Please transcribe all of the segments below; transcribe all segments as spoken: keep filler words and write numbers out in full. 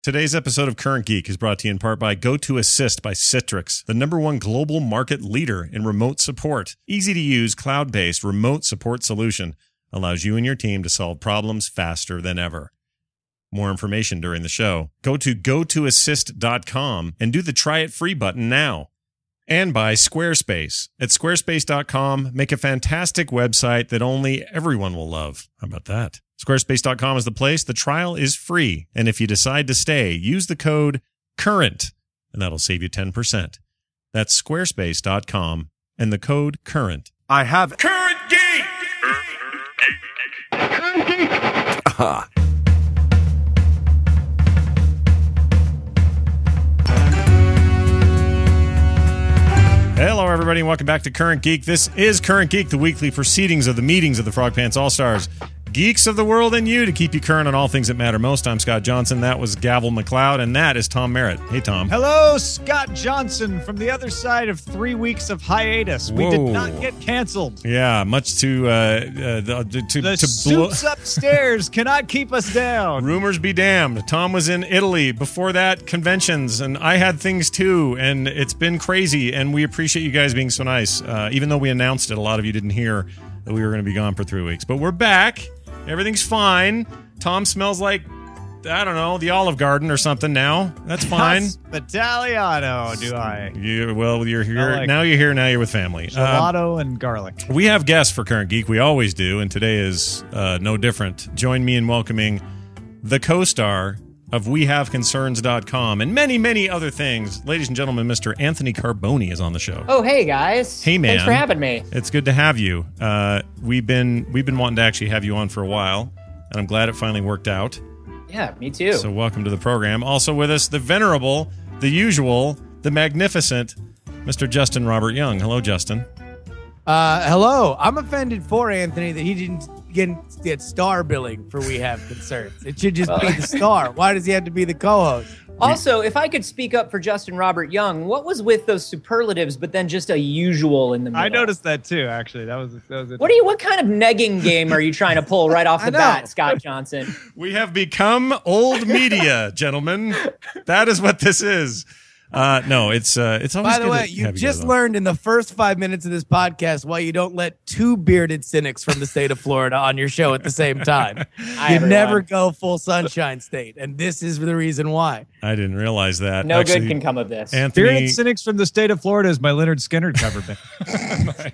Today's episode of Current Geek is brought to you in part by GoToAssist by Citrix, the number one global market leader in remote support. Easy-to-use, cloud-based remote support solution allows you and your team to solve problems faster than ever. More information during the show. Go to go to assist dot com and do the Try It Free button now. And by Squarespace. At squarespace dot com, make a fantastic website that only everyone will love. How about that? Squarespace dot com is the place. The trial is free. And if you decide to stay, use the code CURRENT, and that'll save you ten percent. That's squarespace dot com and the code CURRENT. I have Current Geek! Current Geek! Ah. Hello, everybody, and welcome back to Current Geek. This is Current Geek, the weekly proceedings of the meetings of the Frog Pants All-Stars. Geeks of the world and you to keep you current on all things that matter most. I'm Scott Johnson. That was Gavel McLeod, and that is Tom Merritt. Hey, Tom. Hello, Scott Johnson from the other side of three weeks of hiatus. We Whoa. did not get canceled. Yeah, much to uh, uh the, to, The to soups upstairs cannot keep us down. Rumors be damned. Tom was in Italy. Before that, conventions, and I had things too, and it's been crazy, and we appreciate you guys being so nice. Uh, even though we announced it, a lot of you didn't hear that we were going to be gone for three weeks. But we're back. Everything's fine. Tom smells like, I don't know, the Olive Garden or something now. That's fine. Italiano, do I? You, well, you're here. like now you're here. Now you're with family. Gelato um, and garlic. We have guests for Current Geek. We always do, and today is uh, no different. Join me in welcoming the co-star of we have concerns dot com and many, many other things. Ladies and gentlemen, Mister Anthony Carboni is on the show. Oh, hey, guys. Hey, man. Thanks for having me. It's good to have you. Uh, we've been we've been wanting to actually have you on for a while, and I'm glad it finally worked out. Yeah, me too. So welcome to the program. Also with us, the venerable, the usual, the magnificent, Mister Justin Robert Young. Hello, Justin. Uh, hello. I'm offended for Anthony that he didn't get, get star billing for We Have Concerns. It should just be the star. Why does he have to be the co-host? Also, if I could speak up for Justin Robert Young, what was with those superlatives, but then just a usual in the middle? I noticed that too, actually. That was, that was What are you? What kind of negging game are you trying to pull right off I the know. bat, Scott Johnson? We have become old media, gentlemen. That is what this is. Uh, no, it's uh, it's always By the good way, to you have just guys on. learned in the first five minutes of this podcast why you don't let two bearded cynics from the state of Florida on your show at the same time. Hi, you everyone. never go full Sunshine State, and this is the reason why. I didn't realize that. No Actually, good can come of this. Anthony, Bearded Cynics from the state of Florida is my Leonard Skinner cover band.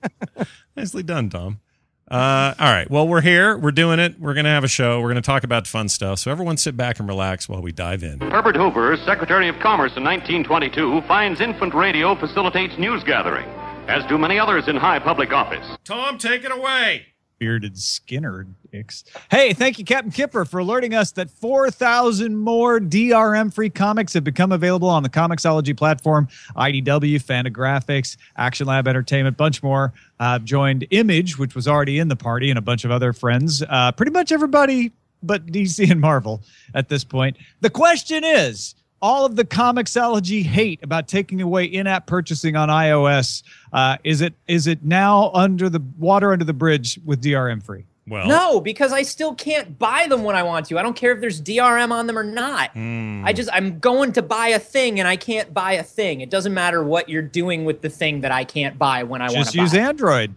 nicely done, Tom. Uh, all right. Well, we're here. We're doing it. We're going to have a show. We're going to talk about fun stuff. So everyone sit back and relax while we dive in. Herbert Hoover, Secretary of Commerce in nineteen twenty-two, finds infant radio facilitates news gathering, as do many others in high public office. Tom, take it away. Bearded Skinner dicks. Hey, thank you, Captain Kipper, for alerting us that four thousand more D R M-free comics have become available on the Comixology platform. I D W, Fantagraphics, Action Lab Entertainment, bunch more. Uh, joined Image, which was already in the party, and a bunch of other friends. Uh, pretty much everybody but D C and Marvel at this point. The question is, all of the Comixology hate about taking away in-app purchasing on iOS, uh, is it is it now under the water under the bridge with D R M free? Well, No, because I still can't buy them when I want to. I don't care if there's D R M on them or not. Mm. I just, I'm going to buy a thing and I can't buy a thing. It doesn't matter what you're doing with the thing that I can't buy when I want Just to buy. use Android.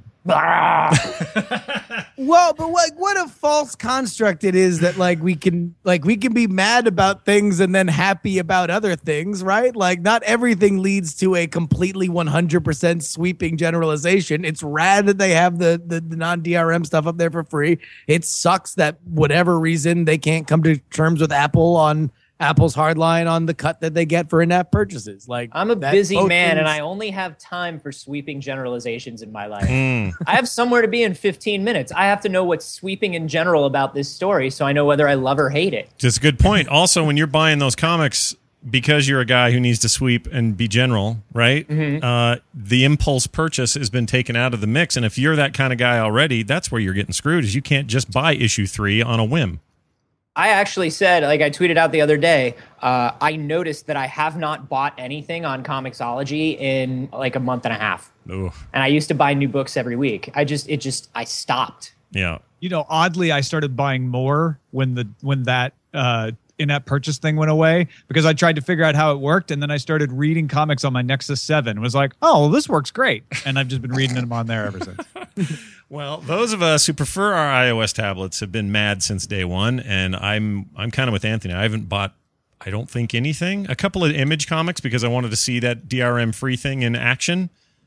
Well, but like, what a false construct it is that like we can like we can be mad about things and then happy about other things, right? Like, not everything leads to a completely one hundred percent sweeping generalization. It's rad that they have the the, the non D R M stuff up there for free. It sucks that whatever reason they can't come to terms with Apple on Apple's hardline on the cut that they get for in-app purchases. Like, I'm a that busy both man, and things- I only have time for sweeping generalizations in my life. Mm. I have somewhere to be in fifteen minutes. I have to know what's sweeping in general about this story so I know whether I love or hate it. Just a good point. Also, when you're buying those comics, because you're a guy who needs to sweep and be general, right? Mm-hmm. Uh, the impulse purchase has been taken out of the mix. And if you're that kind of guy already, that's where you're getting screwed, is you can't just buy issue three on a whim. I actually said, like I tweeted out the other day, uh, I noticed that I have not bought anything on Comixology in like a month and a half. Oof. And I used to buy new books every week. I just, it just, I stopped. Yeah. You know, oddly, I started buying more when the when that uh, in-app purchase thing went away because I tried to figure out how it worked, and then I started reading comics on my Nexus seven. It was like, oh, well, this works great, and I've just been reading them on there ever since. Well, those of us who prefer our iOS tablets have been mad since day one, and I'm I'm kind of with Anthony. I haven't bought, I don't think, anything. A couple of Image comics because I wanted to see that D R M free thing in action.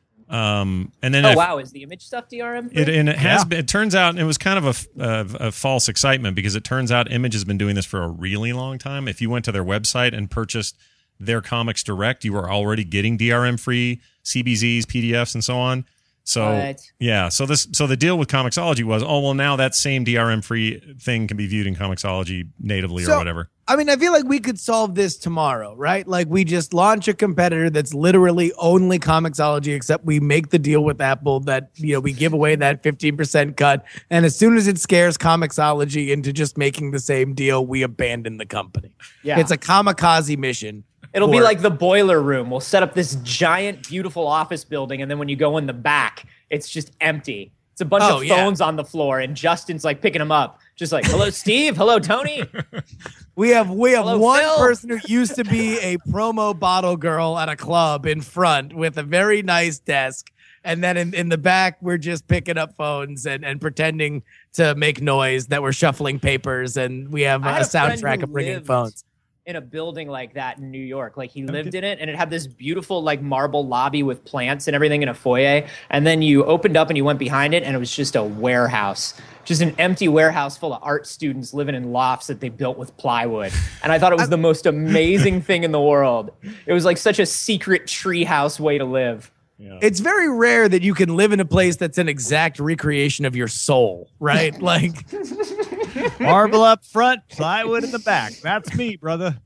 Um, and then oh if, wow, is the Image stuff D R M free? It, and it has Yeah. been. It turns out, and it was kind of a, a, a false excitement because it turns out Image has been doing this for a really long time. If you went to their website and purchased their comics direct, you were already getting D R M free C B Zs, P D Fs, and so on. So What? yeah, so this so the deal with Comixology was, oh well, now that same D R M free thing can be viewed in Comixology natively So- or whatever. I mean, I feel like we could solve this tomorrow, right? Like we just launch a competitor that's literally only Comixology, except we make the deal with Apple that, you know, we give away that fifteen percent cut. And as soon as it scares Comixology into just making the same deal, we abandon the company. Yeah. It's a kamikaze mission. It'll be for- like the boiler room. We'll set up this giant, beautiful office building, and then when you go in the back, it's just empty. It's a bunch Oh, of yeah. phones on the floor, and Justin's like picking them up, just like, "Hello, Steve. Hello, Tony." We have we have Hello, one Phil. person who used to be a promo bottle girl at a club in front with a very nice desk. And then in, in the back, we're just picking up phones and, and pretending to make noise that we're shuffling papers. And we have I a, had a friend soundtrack who of ringing lived phones. in a building like that in New York. Like he lived in it, and it had this beautiful like marble lobby with plants and everything in a foyer. And then you opened up and you went behind it, and it was just a warehouse, just an empty warehouse full of art students living in lofts that they built with plywood. And I thought it was the most amazing thing in the world. It was like such a secret treehouse way to live. It's very rare that you can live in a place that's an exact recreation of your soul, right? Like, Marble up front, plywood in the back. That's me, brother.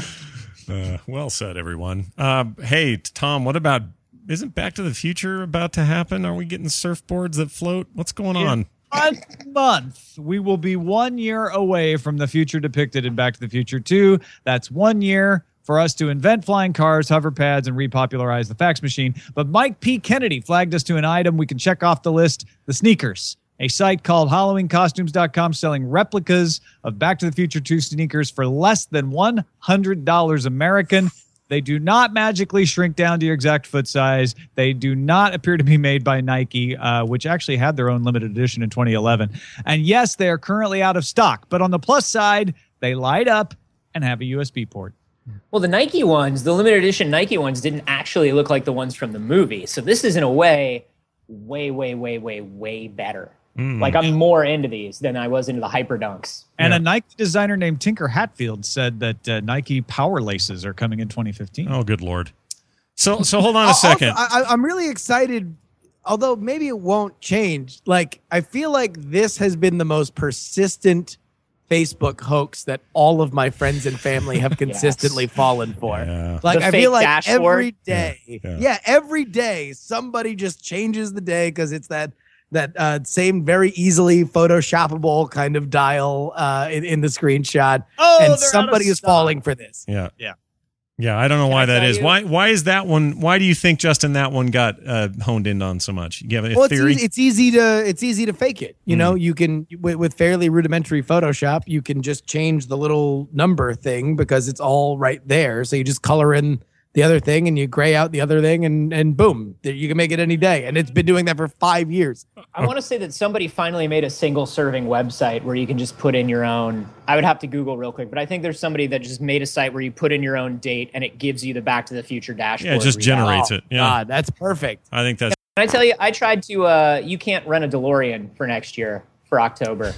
Uh, well said, everyone. Uh, hey, Tom, what about, isn't Back to the Future about to happen? Are we getting surfboards that float? What's going on? One month, we will be one year away from the future depicted in Back to the Future two. That's one year for us to invent flying cars, hover pads, and repopularize the fax machine. But Mike P. Kennedy flagged us to an item we can check off the list, the sneakers. A site called Halloween Costumes dot com selling replicas of Back to the Future two sneakers for less than one hundred dollars American. They do not magically shrink down to your exact foot size. They do not appear to be made by Nike, uh, which actually had their own limited edition in twenty eleven. And yes, they are currently out of stock. But on the plus side, they light up and have a U S B port. Well, the Nike ones, the limited edition Nike ones, didn't actually look like the ones from the movie. So this is in a way way, way, way, way, way better. Mm. Like I'm more into these than I was into the Hyperdunks. And Yeah. a Nike designer named Tinker Hatfield said that uh, Nike Power Laces are coming in twenty fifteen. Oh, good Lord. So, so hold on a Also, second. I, I'm really excited, although maybe it won't change. Like, I feel like this has been the most persistent Facebook hoax that all of my friends and family have consistently fallen for. Yeah. Like, The I fake feel like dashboard? every day, Yeah, yeah, yeah. every day somebody just changes the day because it's that that uh, same very easily photoshoppable kind of dial uh, in, in the screenshot, Oh, they're out and of somebody is stock. falling for this. Yeah. Yeah. Yeah, I don't know Can why I that tell is. you? Why why is that one, why do you think, Justin, that one got uh, honed in on so much? You have a Well, it's theory? easy, it's easy to it's easy to fake it. You Mm. know, you can with, with fairly rudimentary Photoshop, you can just change the little number thing because it's all right there. So you just color in the other thing and you gray out the other thing, and and boom, you can make it any day. And it's been doing that for five years. I want to say that somebody finally made a single serving website where you can just put in your own. I would have to Google real quick, but I think there's somebody that just made a site where you put in your own date and it gives you the Back to the Future dashboard. Yeah, it just readout. generates it. Yeah. God, that's perfect. I think that's Can I tell you, I tried to, uh, you can't rent a DeLorean for next year, for October.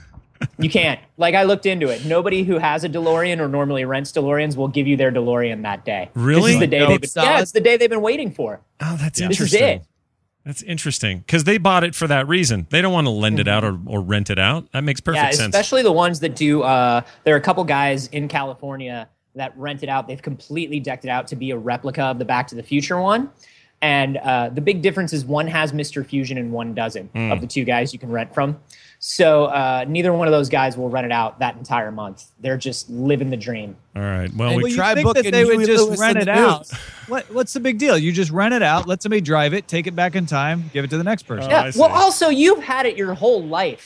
You can't. Like, I looked into it. Nobody who has a DeLorean or normally rents DeLoreans will give you their DeLorean that day. Really? This is the day No, they've been, solid. yeah, it's the day they've been waiting for. Oh, that's This is interesting. it. That's interesting because they bought it for that reason. They don't want to lend it out or, or rent it out. That makes perfect Yeah, sense. especially the ones that do. Uh, there are a couple guys in California that rent it out. They've completely decked it out to be a replica of the Back to the Future one. And uh, the big difference is one has Mister Fusion and one doesn't Hmm. of the two guys you can rent from. So uh, neither one of those guys will rent it out that entire month. They're just living the dream. All right. Well, Hey, we Well, you Try think that booking they would Huey just Lewis rent in it the out? news. What What's the big deal? You just rent it out, let somebody drive it, take it back in time, give it to the next person. Oh, I Yeah. see. Well, also you've had it your whole life.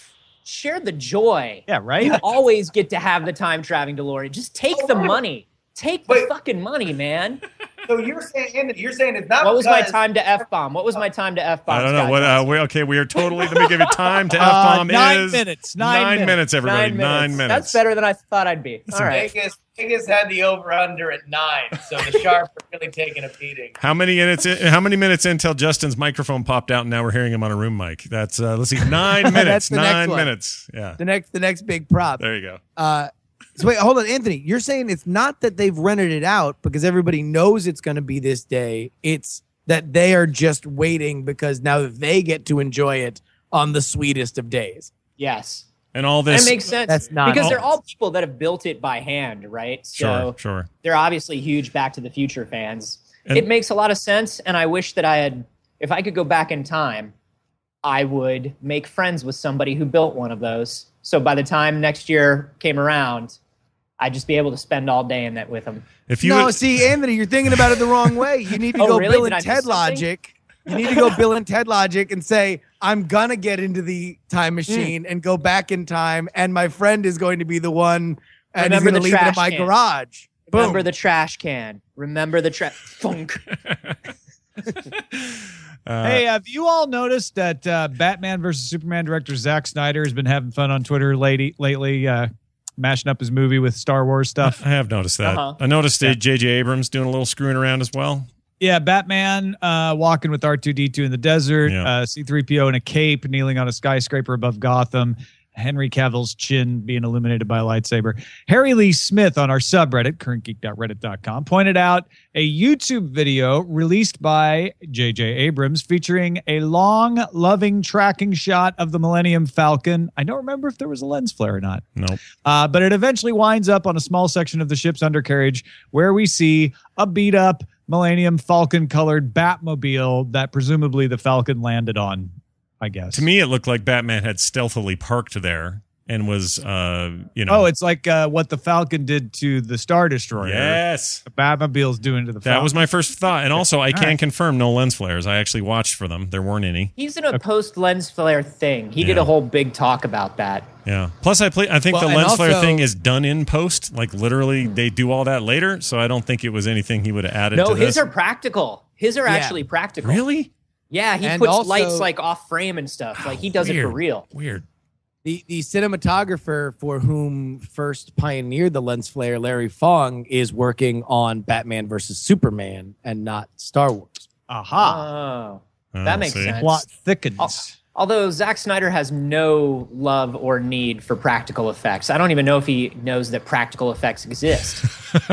share the joy. Yeah, right? You always get to have the time traveling DeLorean. Just take the money. Take the Wait. fucking money, man. So you're saying, Anthony, you're saying it's not. What was my because- time to F-bomb? What was my time to F-bomb? I don't know Scott what. Uh, Johnson? we okay, we are totally. Let me give you time to Uh, F bomb nine is minutes, nine minutes. everybody. Nine Nine minutes. minutes. That's better than I thought I'd be. All right. Vegas, Vegas had the over under at nine, so the Sharps are really taking a beating. How many minutes? In, how many minutes until Justin's microphone popped out, and now we're hearing him on a room mic? That's uh, let's see, nine minutes. That's the next Nine one. minutes. Yeah. The next, the next big prop. There you go. Uh, so wait, hold on, Anthony. You're saying it's not that they've rented it out because everybody knows it's going to be this day. It's that they are just waiting because now they get to enjoy it on the sweetest of days. Yes. And all That this. makes sense. That's not- because they're all people that have built it by hand, right? Sure. So Sure. they're obviously huge Back to the Future fans. And- it makes a lot of sense, and I wish that I had, if I could go back in time, I would make friends with somebody who built one of those. So by the time next year came around, I'd just be able to spend all day in that with them. If you no, would- see, Anthony, you're thinking about it the wrong way. You need to Oh, go really? Bill Did I and miss Ted something? logic. You need to go Bill and Ted logic and say, I'm going to get into the time machine and go back in time, and my friend is going to be the one, and he's Remember going to the leave it in trash my can. garage. Remember Boom. the trash can. Remember the trash. Funk. uh, Hey, have you all noticed that uh, Batman versus Superman director Zack Snyder has been having fun on Twitter lately, lately uh, mashing up his movie with Star Wars stuff? I have noticed that. Uh-huh. I noticed J J Abrams doing a little screwing around as well. Yeah, Batman uh, walking with R two D two in the desert, Yeah. uh, C three P O in a cape kneeling on a skyscraper above Gotham, Henry Cavill's chin being illuminated by a lightsaber. Harry Lee Smith on our subreddit, current geek dot reddit dot com, pointed out a YouTube video released by J J Abrams featuring a long, loving tracking shot of the Millennium Falcon. I don't remember if there was a lens flare or not. Nope. Uh, but it eventually winds up on a small section of the ship's undercarriage where we see a beat up Millennium Falcon colored Batmobile that presumably the Falcon landed on, I guess. To me, it looked like Batman had stealthily parked there and was, uh, you know. Oh, it's like uh, what the Falcon did to the Star Destroyer. yes. The Batmobile's doing to the Falcon. That was my first thought. And also, I can right. confirm no lens flares. I actually watched for them. There weren't any. He's in a post lens flare thing. He did Yeah. a whole big talk about that. Yeah. Plus, I play. I think Well, the and lens flare also- thing is done in post. Like literally, they do all that later. So I don't think it was anything he would have added No, to his this. are practical. His are Yeah. actually practical. Really Yeah, he And puts also- lights like off frame and stuff. Like he does it for Weird. real. Weird. The the cinematographer for whom first pioneered the lens flare, Larry Fong, is working on Batman versus Superman and not Star Wars. Aha. Oh, Oh, that makes see? sense. Plot thickens. Al- Although Zack Snyder has no love or need for practical effects. I don't even know if he knows that practical effects exist.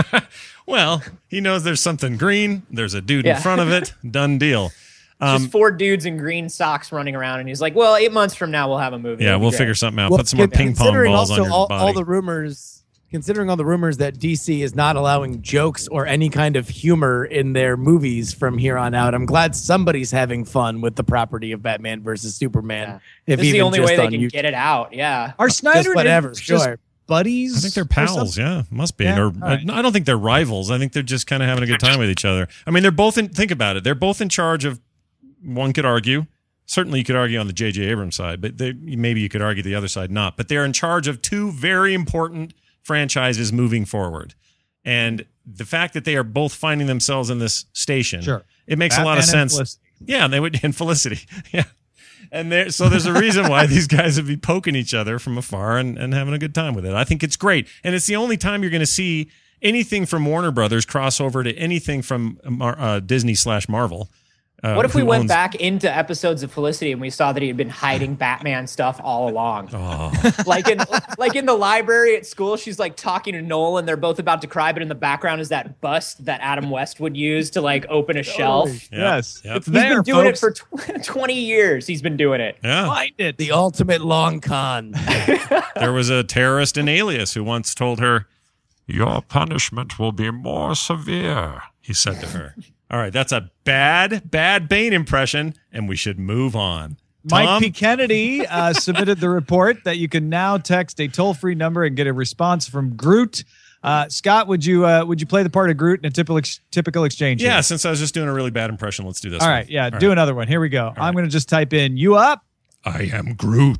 Well, he knows there's something green. There's a dude in Yeah. front of it. Done deal. Um, Just four dudes in green socks running around, and he's like, "Well, eight months from now, we'll have a movie." yeah, It'll be we'll great." figure something out. Well, Put some more con- ping pong considering balls also on your all, body. all the rumors, considering all the rumors that D C is not allowing jokes or any kind of humor in their movies from here on out, I'm glad somebody's having fun with the property of Batman versus Superman. Yeah. If This is the even only just way they on can YouTube. get it out. Yeah. Are Snyder Just and whatever, Abrams just sure. buddies? I think they're or pals. something? Yeah, must be. Yeah, Or all right. I don't think they're rivals. I think they're just kind of having a good time with each other. I mean, they're both in. Think about it. They're both in charge of. One could argue. Certainly, you could argue on the J J Abrams side, but they, maybe you could argue the other side not. But they're in charge of two very important franchises moving forward, and the fact that they are both finding themselves in this station, Sure. it makes a lot of Batman and sense. Felicity. Yeah, they would, and Felicity. Yeah. And there, so there's a reason why these guys would be poking each other from afar and, and having a good time with it. I think it's great. And it's the only time you're going to see anything from Warner Brothers cross over to anything from Mar- uh, Disney slash Marvel. Uh, What if we who went owns- back into episodes of Felicity and we saw that he had been hiding Batman stuff all along? Oh, Like in like in the library at school, she's like talking to Noel, and they're both about to cry, but in the background is that bust that Adam West would use to like open a shelf. yeah. Yes. Yep. It's He's there, been doing folks. it for tw- twenty years. He's been doing it. Yeah. Find it. The ultimate long con. There was a terrorist in Alias who once told her, "Your punishment will be more severe," he said to her. All right, that's a bad, bad Bane impression, and we should move on. Mike Tom? P. Kennedy uh, submitted the report that you can now text a toll-free number and get a response from Groot. Uh, Scott, would you uh, would you play the part of Groot in a typical ex- typical exchange? Yeah, here? since I was just doing a really bad impression, let's do this. All one. right. Yeah. All do right. another one. Here we go. I'm going to just type in "you up." I am Groot.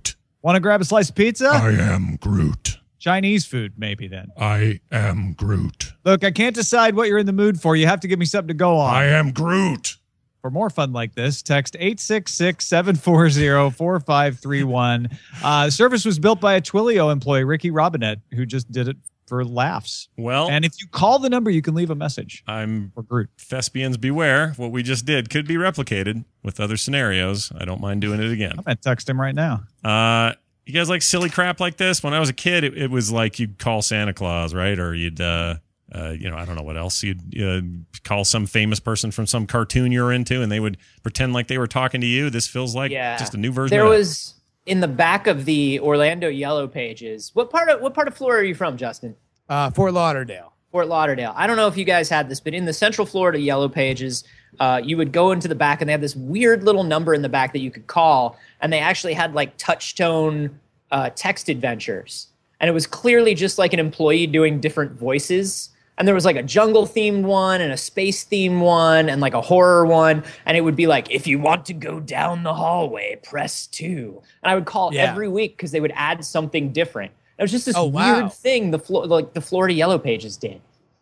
Want to grab a slice of pizza? I am Groot. Chinese food, maybe then. I am Groot. Look, I can't decide what you're in the mood for. You have to give me something to go on. I am Groot. For more fun like this, text eight six six, seven four zero, four five three one. Uh, the service was built by a Twilio employee, Ricky Robinette, who just did it for laughs. Well, and if you call the number, you can leave a message. I'm for Groot. Thespians beware. What we just did could be replicated with other scenarios. I don't mind doing it again. I'm going to text him right now. Uh, you guys like silly crap like this? When I was a kid, it, it was like you'd call Santa Claus, right? Or you'd, uh, uh, you know, I don't know what else. You'd uh, call some famous person from some cartoon you're into, and they would pretend like they were talking to you. This feels like yeah. just a new version there of that. was in the back of the Orlando Yellow Pages. What part of what part of Florida are you from, Justin? Uh, Fort Lauderdale. Fort Lauderdale. I don't know if you guys had this, but in the Central Florida Yellow Pages, uh, you would go into the back, and they had this weird little number in the back that you could call, and they actually had like touch-tone uh, text adventures. And it was clearly just like an employee doing different voices. And there was like a jungle-themed one and a space-themed one and like a horror one. And it would be like, if you want to go down the hallway, press two. And I would call Yeah. every week because they would add something different. It was just this Oh, wow. weird thing the Flo- like the Florida Yellow Pages did.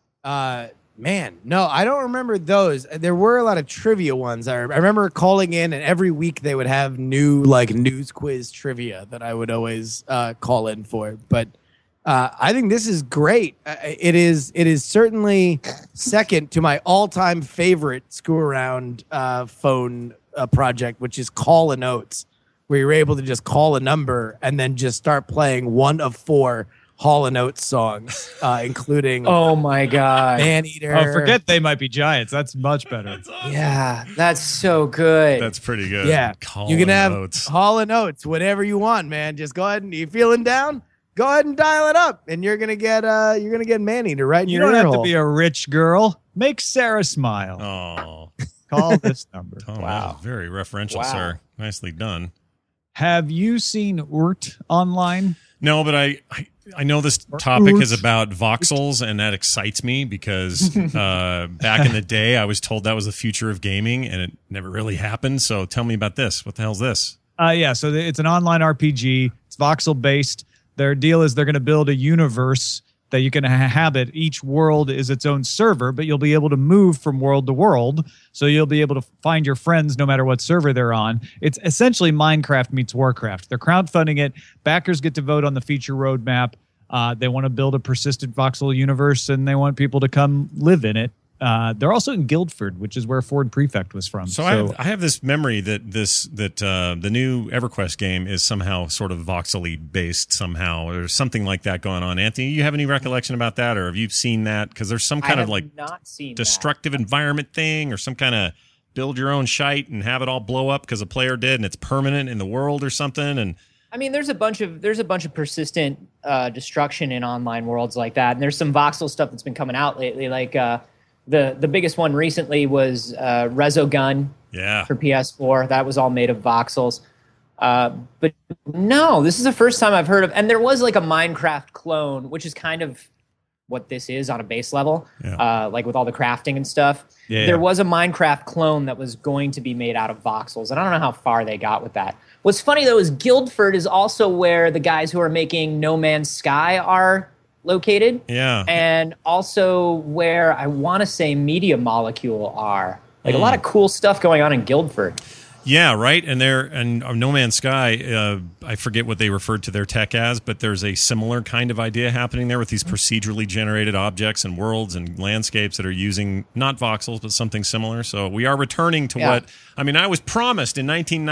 Uh, man, no, I don't remember those. There were a lot of trivia ones. I, I remember calling in, and every week they would have new like news quiz trivia that I would always uh, call in for. But uh, I think this is great. Uh, it is. It is certainly second to my all-time favorite screw around uh, phone uh, project, which is Call and Oates, where you're able to just call a number and then just start playing one of four Hall and Oates songs, uh, including Oh my god! Maneater. Oh, forget They Might Be Giants. That's much better. Yeah, that's so good. That's pretty good. Yeah, Call you can have notes. Hall and Oates, whatever you want, man. Just go ahead and you feeling down? Go ahead and dial it up, and you're gonna get uh, you're gonna get Maneater right in You your don't ear have to hole. be a rich girl. Make Sarah smile. Oh, Call this number. Tom, that was very referential, Wow. sir. Nicely done. Have you seen Urt online? No, but I, I, I know this topic is about voxels, and that excites me because uh, back in the day, I was told that was the future of gaming, and it never really happened. So tell me about this. What the hell's this? Uh, yeah, so it's an online R P G. It's voxel based. Their deal is they're going to build a universe that you can inhabit. Each world is its own server, but you'll be able to move from world to world. So you'll be able to find your friends no matter what server they're on. It's essentially Minecraft meets Warcraft. They're crowdfunding it. Backers get to vote on the feature roadmap. Uh, they want to build a persistent voxel universe, and they want people to come live in it. Uh, they're also in Guildford, which is where Ford Prefect was from. So, I, have, I have this memory that this that uh, the new EverQuest game is somehow sort of voxely based somehow, or something like that going on. Anthony, you have any recollection about that, or have you seen that? Because there's some kind I of have like not seen destructive environment thing, or some kind of build your own shite and have it all blow up because a player did, and it's permanent in the world or something. And I mean, there's a bunch of there's a bunch of persistent uh, destruction in online worlds like that, and there's some voxel stuff that's been coming out lately. Like uh, the the biggest one recently was uh, Resogun yeah, for P S four. That was all made of voxels. Uh, but no, this is the first time I've heard of. And there was like a Minecraft clone, which is kind of what this is on a base level, Yeah. uh, like with all the crafting and stuff. Yeah, there yeah. was a Minecraft clone that was going to be made out of voxels, and I don't know how far they got with that. What's funny though is Guildford is also where the guys who are making No Man's Sky are located, yeah. and also where I want to say Media Molecule are. Like Mm. a lot of cool stuff going on in Guildford. Yeah, right. And there, and uh, No Man's Sky, uh, I forget what they referred to their tech as, but there's a similar kind of idea happening there with these procedurally generated objects and worlds and landscapes that are using not voxels, but something similar. So we are returning to Yeah. what, I mean, I was promised in nineteen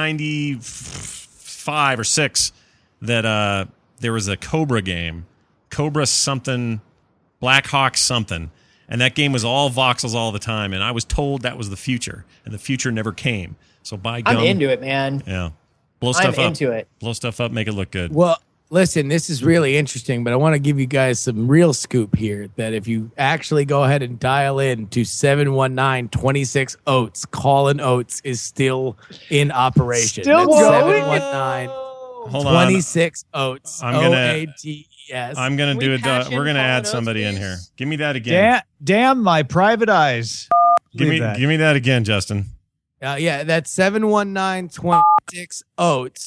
ninety-five or six that uh, there was a Cobra game, Cobra something, Black Hawk something. And that game was all voxels all the time. And I was told that was the future, and the future never came. So by gum, I'm into it, man. yeah, blow stuff I'm up. into it. Blow stuff up, make it look good. Well, listen, this is really interesting, but I want to give you guys some real scoop here that if you actually go ahead and dial in to seven one nine, two six Oates, Colin Oates is still in operation. Still That's going? seven one nine, Hold on, twenty-six Oates. I'm gonna- O A T E S. I'm gonna Can do we it. Uh, patch in we're gonna Colin add Oates, somebody in please? here. Give me that again. Damn, damn my private eyes. give me, Leave that. give me that again, Justin. Uh, yeah, that's seven one nine, two six Oates.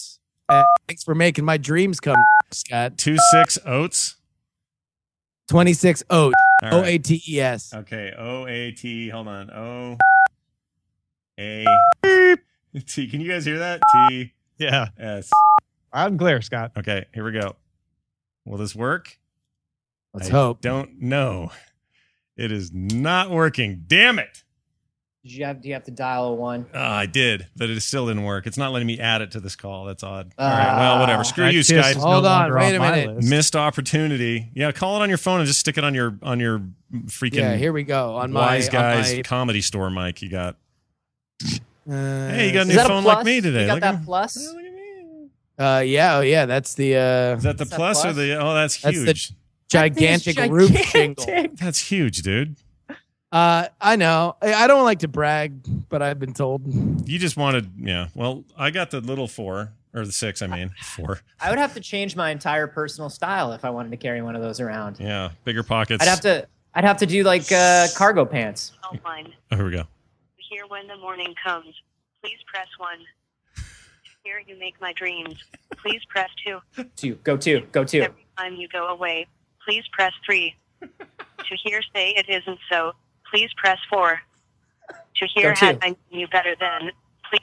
Uh, thanks for making my dreams come, Scott. Two six oats. twenty-six oats. All O right. A T E S. Okay. O A T. Hold on. O A T. Can you guys hear that? T Yeah. S. Loud and clear, Scott. Okay. Here we go. Will this work? Let's I hope. Don't know. It is not working. Damn it. Did you have, do you have to dial a one? Oh, I did, but it still didn't work. It's not letting me add it to this call. That's odd. All Ah. right. Well, whatever. Screw That you, kiss Skype. is Hold no on, longer wait a my minute. list. Missed opportunity. Yeah, call it on your phone and just stick it on your on your freaking Yeah, here we go. On my, wise on guys my, comedy store mic you got. uh, Hey, you got a Is new that a phone plus? like me today. You got Look that at- plus? Look at me. Uh, yeah, oh yeah, that's the uh, Is that the Is that plus, or plus? the? Oh, that's That's the- huge. gigantic, That thing roof is shingle. gigantic. That's huge, dude. Uh, I know. I, I don't like to brag, but I've been told. You just wanted, yeah. Well, I got the little four or the six. I mean, four. I would have to change my entire personal style if I wanted to carry one of those around. Yeah, bigger pockets. I'd have to. I'd have to do like uh, cargo pants. Helpline. Oh, here we go. Here when the morning comes, please press one. Here you make my dreams. Please press two. Two. Go two. Go two. Every time you go away, please press three. To hear say it isn't so, please press four. To hear Go two. had I known you better then, please.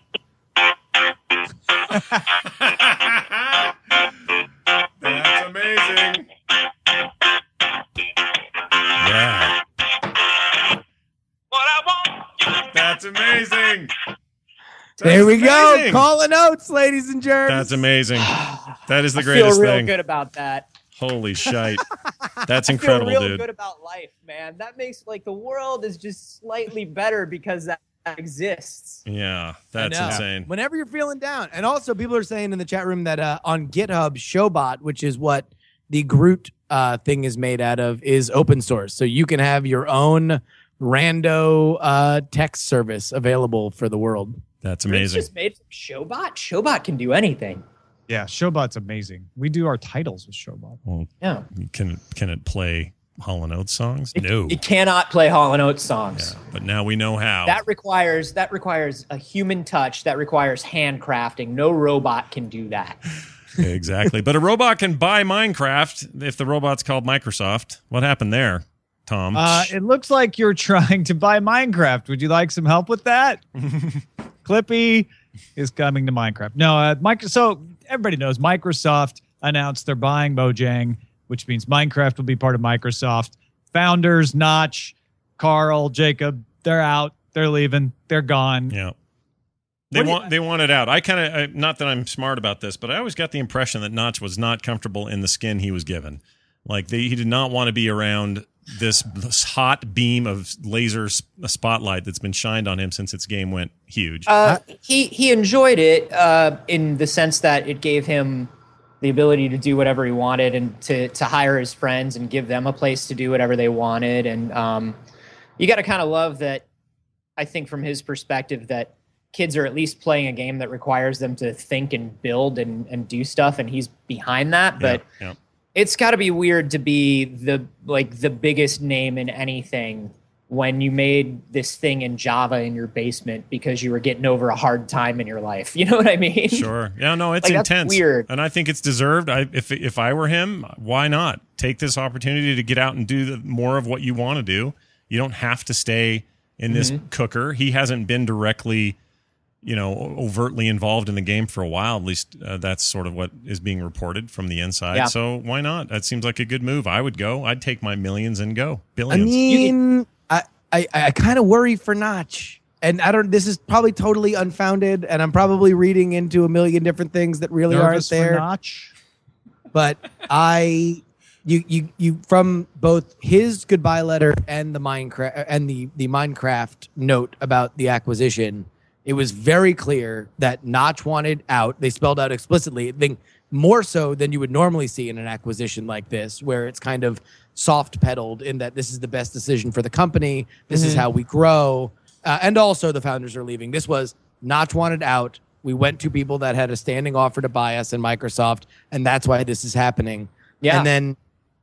That's amazing. Yeah. What I want. That's amazing. There we go. amazing. Calling notes, ladies and germs. That's amazing. That is the I greatest feel real thing. good about that. Holy shite. That's I incredible, feel real dude. good about life, man. That makes like the world is just slightly better because that exists. Yeah, I that's know. insane. Whenever you're feeling down. And also, people are saying in the chat room that uh, on GitHub, Showbot, which is what the Groot uh, thing is made out of, is open source. So you can have your own rando uh, text service available for the world. That's It's amazing. just made from Showbot. Showbot can do anything. Yeah, Showbot's amazing. We do our titles with Showbot. Well, Yeah. can can it play Hall and Oates songs? It, No. it cannot play Hall and Oates songs. Yeah, but now we know how. That requires that requires a human touch. That requires handcrafting. No robot can do that. Exactly. But a robot can buy Minecraft if the robot's called Microsoft. What happened there, Tom? Uh, it looks like you're trying to buy Minecraft. Would you like some help with that? Clippy is coming to Minecraft. No, uh, Micro- so everybody knows Microsoft announced they're buying Mojang, which means Minecraft will be part of Microsoft. Founders, Notch, Carl, Jacob, they're out. They're leaving. They're gone. yeah. They What do you- want they want it out. I kind of not that I'm smart about this, but I always got the impression that Notch was not comfortable in the skin he was given. Like they, he did not want to be around this, this hot beam of laser s- spotlight that's been shined on him since its game went huge. Uh, he he enjoyed it uh, in the sense that it gave him the ability to do whatever he wanted and to to hire his friends and give them a place to do whatever they wanted. And um, you got to kind of love that. I think from his perspective that kids are at least playing a game that requires them to think and build and, and do stuff, and he's behind that. But yeah, yeah. it's got to be weird to be the like the biggest name in anything when you made this thing in Java in your basement because you were getting over a hard time in your life. You know what I mean? Sure. Yeah, no, it's Like, that's intense. weird. And I think it's deserved. I if if I were him, why not? Take this opportunity to get out and do the, more of what you want to do. You don't have to stay in this Mm-hmm. cooker. He hasn't been directly, you know, overtly involved in the game for a while. At least uh, that's sort of what is being reported from the inside. Yeah. So why not? That seems like a good move. I would go. I'd take my millions and go. I Billions. mean, I, I, I kind of worry for Notch. And I don't, this is probably totally unfounded. And I'm probably reading into a million different things that really Nervous aren't for there. Notch? But I, you, you, you, from both his goodbye letter and the Minecraft and the, the Minecraft note about the acquisition, it was very clear that Notch wanted out. They spelled out explicitly, I think more so than you would normally see in an acquisition like this, where it's kind of soft pedaled in that this is the best decision for the company. This is how we grow. Uh, and also the founders are leaving. This was Notch wanted out. We went to people that had a standing offer to buy us in Microsoft, and that's why this is happening. Yeah. And then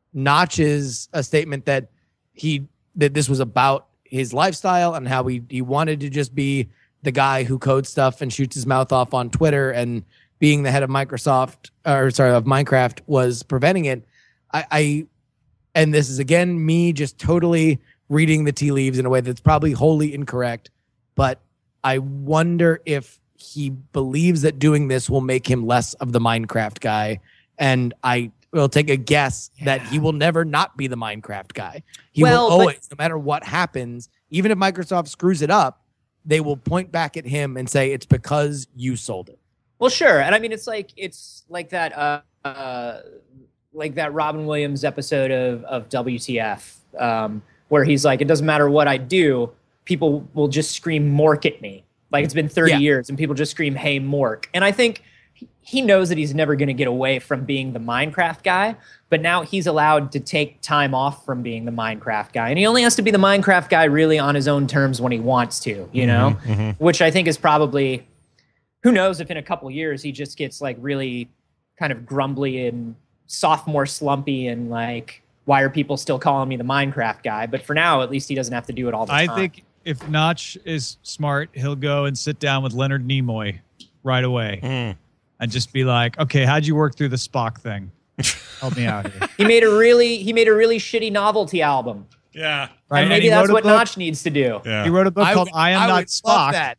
Notch's a statement that he that this was about his lifestyle and how he he wanted to just be the guy who codes stuff and shoots his mouth off on Twitter and being the head of Microsoft, or sorry, of Minecraft, was preventing it. I, I and this is again me just totally reading the tea leaves in a way that's probably wholly incorrect, but I wonder if he believes that doing this will make him less of the Minecraft guy, and I will take a guess yeah. that he will never not be the Minecraft guy. He well, will always, but- no matter what happens, even if Microsoft screws it up, they will point back at him and say it's because you sold it. Well, sure, and I mean it's like it's like that. Uh, uh, like that Robin Williams episode of, of W T F, um, where he's like, it doesn't matter what I do, people will just scream Mork at me. Like it's been thirty yeah. years and people just scream, hey, Mork. And I think he knows that he's never going to get away from being the Minecraft guy, but now he's allowed to take time off from being the Minecraft guy. And he only has to be the Minecraft guy really on his own terms when he wants to, you know, mm-hmm, mm-hmm. which I think is probably, who knows if in a couple years he just gets like really kind of grumbly and sophomore slumpy and like, why are people still calling me the Minecraft guy? But for now, at least he doesn't have to do it all the I time. I think if Notch is smart, he'll go and sit down with Leonard Nimoy right away mm. and just be like, okay, how'd you work through the Spock thing? Help me out here. He made a really he made a really shitty novelty album. Yeah. Right. And maybe and that's what book, Notch needs to do. Yeah. He wrote a book I called would, I Am I Not would Spock. love that.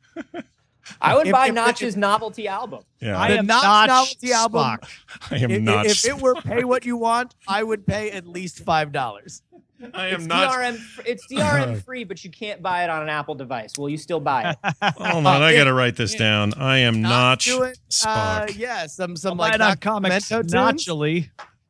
I would If- buy if- Notch's novelty album. Yeah. I The am Notch not novelty album. Spock. I am If, not. if it were pay what you want, I would pay at least five dollars. I am It's not. D R M. It's D R M free, but you can't buy it on an Apple device. Will you still buy it? Hold on, I got to write this down. I am not Do it. Uh, Spock. yeah, some some Buy like it on comics Documento tunes. notchily.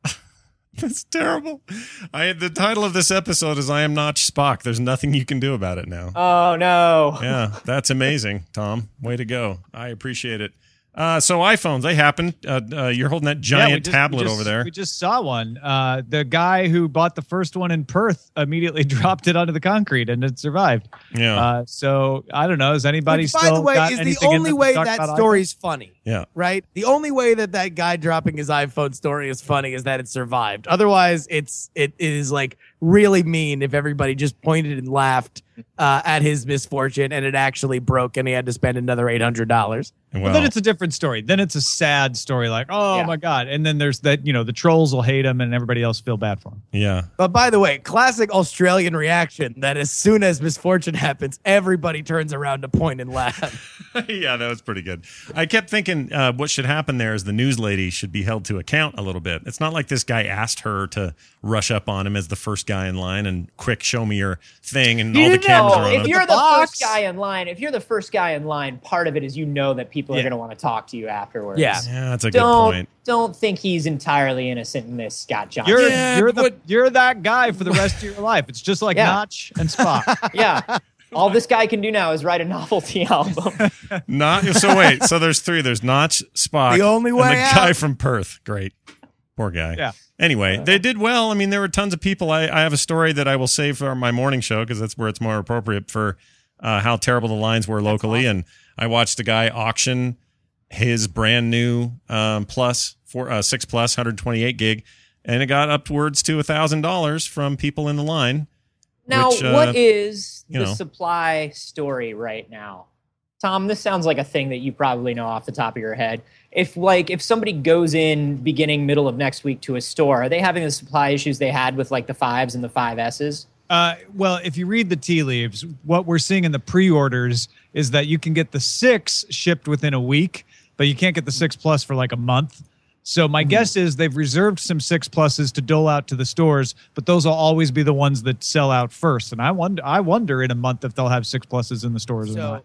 That's terrible. I the title of this episode is I am not Spock. There's nothing you can do about it now. Oh no! Yeah, that's amazing, Tom. Way to go. I appreciate it. Uh, so iPhones, they happen. Uh, uh, you're holding that Yeah, we giant just- we tablet just- over there. We just saw one. Uh, the guy who bought the first one in Perth immediately dropped it onto the concrete and it survived. Yeah. Uh, so I don't know. Has anybody Which, still by the way, got is the anything in only them to way talk that about story's funny. Yeah. Right? The only way that that guy dropping his iPhone story is funny is that it survived. Otherwise, it's it, it is like really mean if everybody just pointed and laughed uh, at his misfortune and it actually broke and he had to spend another eight hundred dollars. Well, But then it's a different story. Then it's a sad story, like, oh Yeah. my God. And then there's that, you know, the trolls will hate him and everybody else feel bad for him. yeah. But by the way, classic Australian reaction that as soon as misfortune happens, everybody turns around to point and laugh. Yeah, that was pretty good. I kept thinking uh, what should happen there is the news lady should be held to account a little bit. It's not like this guy asked her to rush up on him as the first guy in line and quick show me your thing and all the cameras are No, on if him. you're the box. first guy in line, if you're the first guy in line, part of it is you know that people are Yeah. going to want to talk to you afterwards. Yeah. Yeah, that's a good Don't point. don't think he's entirely innocent in this, Scott Johnson. You're Yeah, you're the but- you're that guy for the rest of your life. It's just like Yeah. Notch and Spock. yeah. All this guy can do now is write a novelty album. Not so. Wait. So there's three. There's Notch, Spock, The only and way the out. guy from Perth. Great, poor guy. Yeah. Anyway, they did well. I mean, there were tons of people. I, I have a story that I will save for my morning show because that's where it's more appropriate for uh, how terrible the lines were locally. And I watched a guy auction his brand new um, plus four uh, six plus one twenty-eight gig, and it got upwards to a thousand dollars from people in the line. Now, Which, uh, what is you the know. supply story right now? Tom, this sounds like a thing that you probably know off the top of your head. If like if somebody goes in beginning middle of next week to a store, are they having the supply issues they had with like the fives and the five S's? Uh, well, if you read the tea leaves, what we're seeing in the pre-orders is that you can get the six shipped within a week, but you can't get the six plus for like a month. So my guess is they've reserved some six pluses to dole out to the stores, but those will always be the ones that sell out first. And I wonder, I wonder in a month if they'll have six pluses in the stores or So not.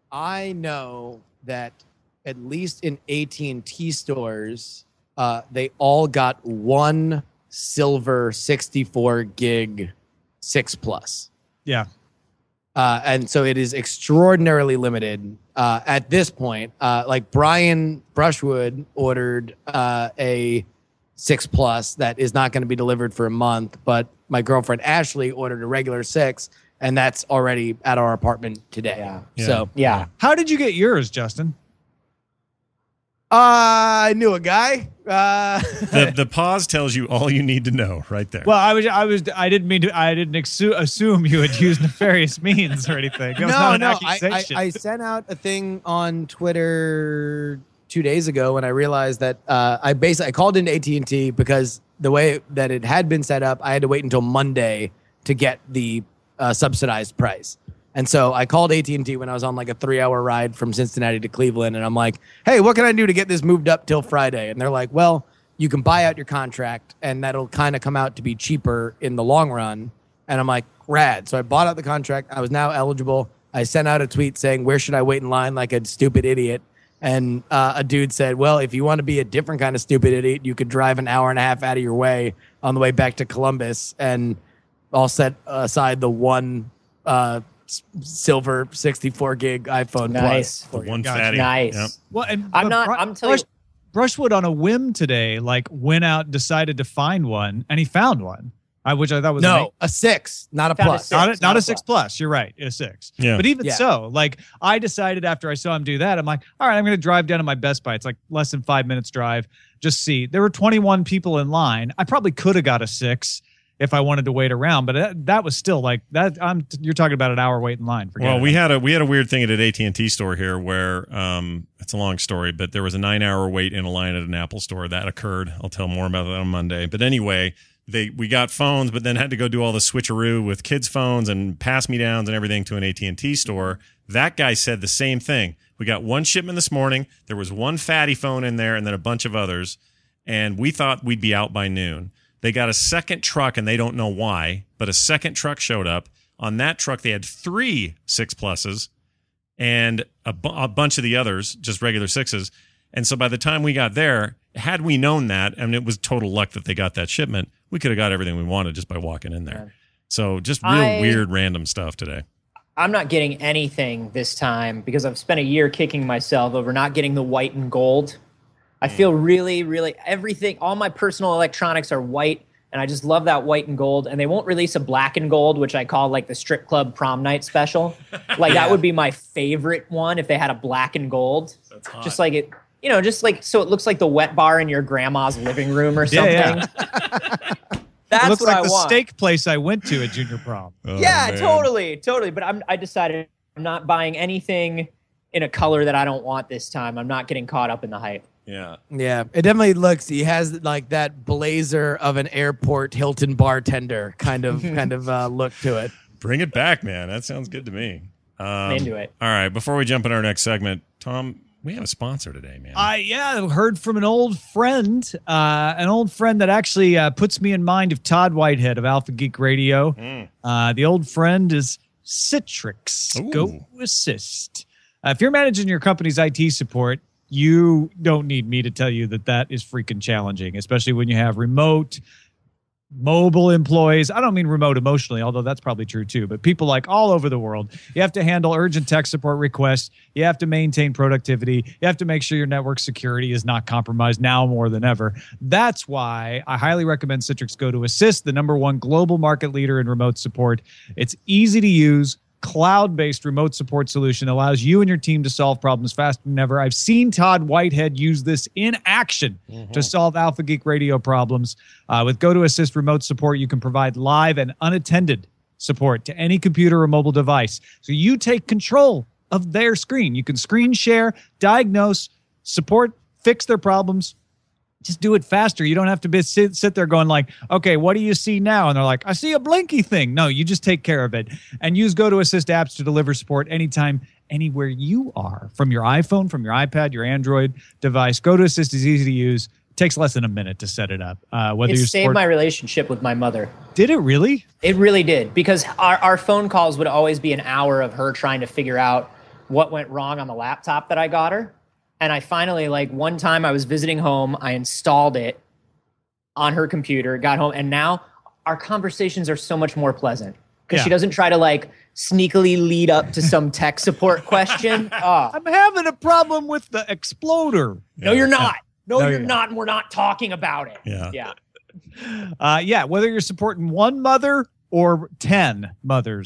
I know that at least in A T and T stores, uh, they all got one silver sixty-four gig six plus. Yeah. Uh, and so it is extraordinarily limited uh, at this point. Uh, like Brian Brushwood ordered uh, a six plus that is not going to be delivered for a month, but my girlfriend Ashley ordered a regular six, and that's already at our apartment today. Yeah. Yeah. So Yeah. How did you get yours, Justin? uh, I knew a guy. Uh, The the pause tells you all you need to know right there. Well, I was, I was, I didn't mean to, I didn't exu- assume you had used nefarious means or anything. That was no, not an no, I, I, accusation. I sent out a thing on Twitter two days ago when I realized that uh, I basically I called into A T and T because the way that it had been set up, I had to wait until Monday to get the uh, subsidized price. And so I called A T and T when I was on like a three-hour ride from Cincinnati to Cleveland, and I'm like, hey, what can I do to get this moved up till Friday? And they're like, well, you can buy out your contract, and that'll kind of come out to be cheaper in the long run. And I'm like, rad. So I bought out the contract. I was now eligible. I sent out a tweet saying, where should I wait in line like a stupid idiot? And uh, a dude said, well, if you want to be a different kind of stupid idiot, you could drive an hour and a half out of your way on the way back to Columbus. And I'll set aside the one uh, silver sixty-four gig iPhone Nice. The Plus. one Gotcha. fatty. Nice. Yep. Well, and I'm but not. Bru- I'm telling Brush, you. Brushwood on a whim today, like went out, decided to find one, and he found one, uh, which I thought was No, amazing. a six, not a Found a plus. six. Not a, It's not not a a six plus. You're right, a six. Yeah. But even Yeah. so, like I decided after I saw him do that, I'm like, all right, I'm going to drive down to my Best Buy. It's like less than five minutes drive. Just see. There were twenty-one people in line. I probably could have got a six if I wanted to wait around, but that, that was still like that. I'm you're talking about an hour wait in line. Forget Well, it. we had a we had a weird thing at an A T and T store here where um, it's a long story, but there was a nine hour wait in a line at an Apple store that occurred. I'll tell more about that on Monday. But anyway, they we got phones, but then had to go do all the switcheroo with kids' phones and pass me downs and everything to an A T and T store. That guy said the same thing. We got one shipment this morning. There was one fatty phone in there, and then a bunch of others, and we thought we'd be out by noon. They got a second truck, and they don't know why, but a second truck showed up. On that truck, they had three six pluses and a, bu- a bunch of the others, just regular sixes. And so by the time we got there, had we known that, and it was total luck that they got that shipment, we could have got everything we wanted just by walking in there. So just real I- weird, random stuff today. I'm not getting anything this time because I've spent a year kicking myself over not getting the white and gold. I feel really, really everything. All my personal electronics are white, and I just love that white and gold. And they won't release a black and gold, which I call like the strip club prom night special. Like that would be my favorite one if they had a black and gold. That's hot. Just like it, you know, just like so it looks like the wet bar in your grandma's living room or something. Yeah, yeah. That's it looks what like I the want. steak place I went to at junior prom. Oh, yeah, man. totally, totally. But I'm, I decided I'm not buying anything in a color that I don't want this time. I'm not getting caught up in the hype. Yeah. Yeah, it definitely looks. He has like that blazer of an airport Hilton bartender kind of kind of uh, look to it. Bring it back, man. That sounds good to me. Um, I'm into it. All right. Before we jump in our next segment, Tom, we have a sponsor today, man. I yeah, heard from an old friend, uh, an old friend that actually uh, puts me in mind of Todd Whitehead of Alpha Geek Radio. Mm. Uh, the old friend is Citrix. Ooh. Go Assist. Uh, if you're managing your company's I T support, you don't need me to tell you that that is freaking challenging, especially when you have remote, mobile employees. I don't mean remote emotionally, although that's probably true too, but people like all over the world. You have to handle urgent tech support requests. You have to maintain productivity. You have to make sure your network security is not compromised now more than ever. That's why I highly recommend Citrix Go to Assist, the number one global market leader in remote support. It's easy to use, cloud-based remote support solution that allows you and your team to solve problems faster than ever. I've seen Todd Whitehead use this in action mm-hmm. to solve Alpha Geek Radio problems. Uh, with Go to Assist remote support, you can provide live and unattended support to any computer or mobile device. So you take control of their screen. You can screen share, diagnose, support, fix their problems. Just do it faster. You don't have to be, sit, sit there going like, okay, what do you see now? And they're like, I see a blinky thing. No, you just take care of it. And use Go to Assist apps to deliver support anytime, anywhere you are. From your iPhone, from your iPad, your Android device. Go to Assist is easy to use. It takes less than a minute to set it up. Uh, whether It you saved support- my relationship with my mother. Did it really? It really did, because our, our phone calls would always be an hour of her trying to figure out what went wrong on the laptop that I got her. And I finally, like one time I was visiting home, I installed it on her computer, got home, and now our conversations are so much more pleasant because Yeah. she doesn't try to like sneakily lead up to some tech support question. Oh, I'm having a problem with the exploder. no, you're not. No, No, you're you're not. not. And we're not talking about it. Yeah. Yeah. Uh, yeah, whether you're supporting one mother or ten mothers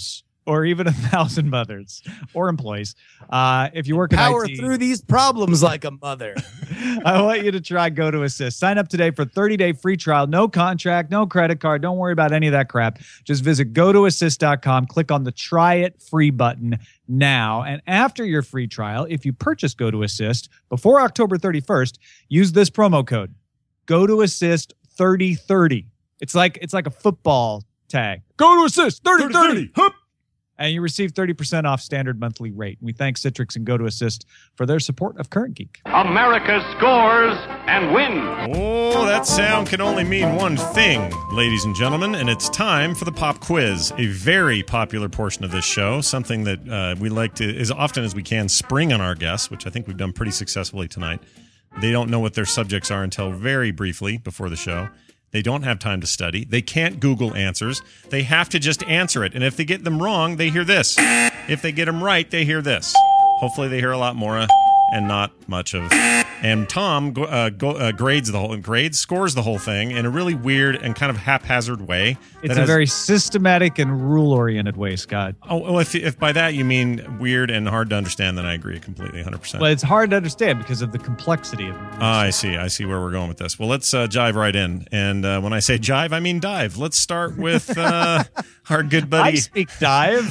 or even a thousand mothers or employees. Uh, if you work in Power I T, through these problems like a mother. I want you to try Go to Assist. Sign up today for thirty-day free trial. No contract, no credit card. Don't worry about any of that crap. Just visit go to assist dot com. Click on the Try It Free button now. And after your free trial, if you purchase Go to Assist before October thirty-first, use this promo code. Go to Assist thirty thirty. It's like it's like a football tag. Go to Assist thirty thirty. And you receive thirty percent off standard monthly rate. We thank Citrix and Go to Assist for their support of Current Geek. America scores and wins. Oh, that sound can only mean one thing, ladies and gentlemen, and it's time for the pop quiz, a very popular portion of this show, something that uh, we like to, as often as we can, spring on our guests, which I think we've done pretty successfully tonight. They don't know what their subjects are until very briefly before the show. They don't have time to study. They can't Google answers. They have to just answer it. And if they get them wrong, they hear this. If they get them right, they hear this. Hopefully they hear a lot more uh, and not much of. And Tom uh, go, uh, grades the whole grades scores the whole thing in a really weird and kind of haphazard way. It's that a has, very systematic and rule-oriented way, Scott. Oh, well, if, if by that you mean weird and hard to understand, then I agree completely, one hundred percent. Well, it's hard to understand because of the complexity of it. Ah, I see. I see where we're going with this. Well, let's uh, jive right in. And uh, when I say jive, I mean dive. Let's start with uh, our good buddy. I speak dive.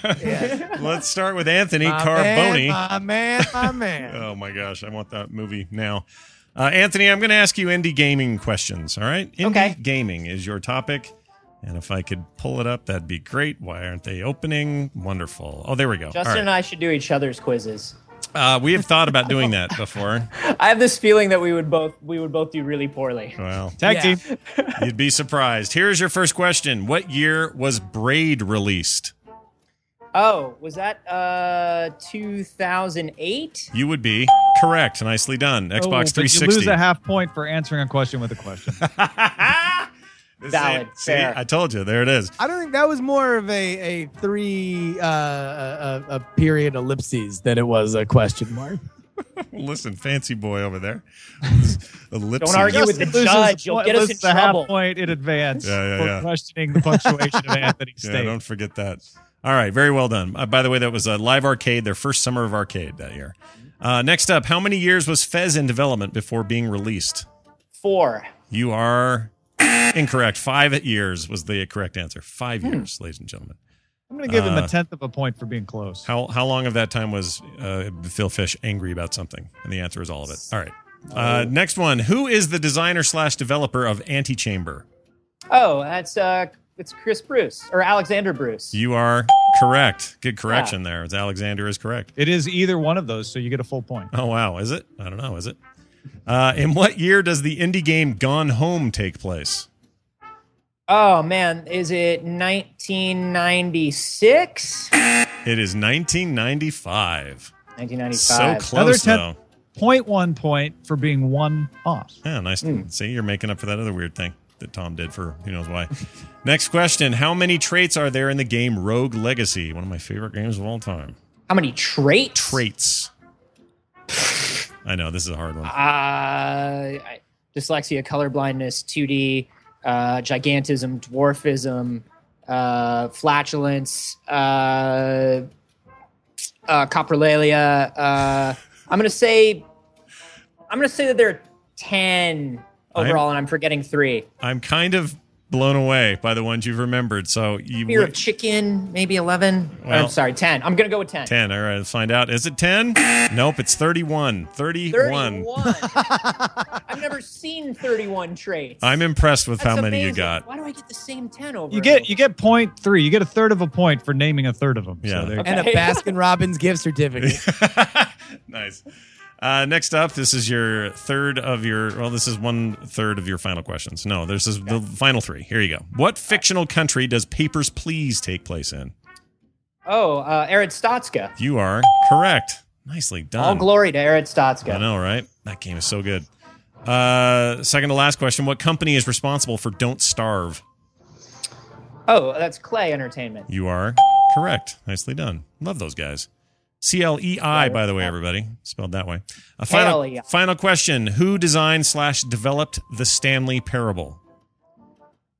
Let's start with Anthony My Carboni. man, my man, my man. Oh my gosh, I want that movie now. Uh, Anthony, I'm going to ask you indie gaming questions, all right? Indie Okay. gaming is your topic. And if I could pull it up, that'd be great. Why aren't they opening? Wonderful. Oh, there we go. Justin All right. and I should do each other's quizzes. Uh, we have thought about doing that before. I have this feeling that we would both we would both do really poorly. Well, Tag Yeah. team. you'd be surprised. Here's your first question. What year was Braid released? Oh, was that uh two thousand eight? You would be correct. Nicely done. Xbox Oh, but three you sixty. lose a half point for answering a question with a question. Valid, See, fair. I told you. There it is. I don't think that was more of a, a three uh, a, a period ellipses than it was a question mark. Listen, fancy boy over there. Don't argue with the Loses judge. a You'll point- get us in loses a half trouble. point in advance Yeah, yeah, for yeah. questioning the punctuation of Anthony's Yeah, state. don't forget that. All right, very well done. Uh, by the way, that was a Live Arcade, their first summer of arcade that year. Uh, next up, how many years was Fez in development before being released? Four. You are incorrect. Five years was the correct answer. Five years, ladies and gentlemen. I'm going to give him Uh, a tenth of a point for being close. How how long of that time was uh, Phil Fish angry about something? And the answer is all of it. All right. Uh, next one. Who is the designer slash developer of Antichamber? Oh, that's uh it's Chris Bruce or Alexander Bruce. You are correct. Good correction there. It's Alexander is correct. It is either one of those, so you get a full point. Oh, wow. Is it? I don't know. Is it? Uh, in what year does the indie game Gone Home take place? Oh man, is it nineteen ninety-six? It is nineteen ninety-five. nineteen So ninety-five. close, Another though. Point one point for being one off. Yeah, nice. See, you're making up for that other weird thing that Tom did for who knows why. Next question. How many traits are there in the game Rogue Legacy? One of my favorite games of all time. How many traits? Traits. I know, this is a hard one. Uh, I- dyslexia, colorblindness, two D, uh, gigantism, dwarfism, uh, flatulence, uh, uh, coprolalia. Uh, I'm gonna say, I'm gonna say that there are ten overall, and I'm forgetting three. I'm kind of blown away by the ones you've remembered. So you Fear would- of chicken, maybe eleven. Well- I'm sorry, ten. I'm gonna go with ten. ten. All right, let's find out. Is it ten? Nope, it's thirty-one. thirty-one. thirty-one. I've never seen thirty-one traits. I'm impressed with That's how many you amazing. got. Why do I get the same ten over? You and get over? you get point three. You get a third of a point for naming a third of them. Yeah. So there- And a Baskin Robbins gift certificate. Nice. Uh, next up, this is your third of your, well, this is one third of your final questions. No, this is the final three. Here you go. What fictional country does Papers, Please take place in? Oh, uh, Erid Stotska. You are correct. Nicely done. All glory to Erid Stotska. I know, right? That game is so good. Uh, second to last question. What company is responsible for Don't Starve? Oh, that's Clay Entertainment. You are correct. Nicely done. Love those guys. C L E I, by the way, everybody. Spelled that way. A final, K L E I. final question. Who designed slash developed the Stanley Parable?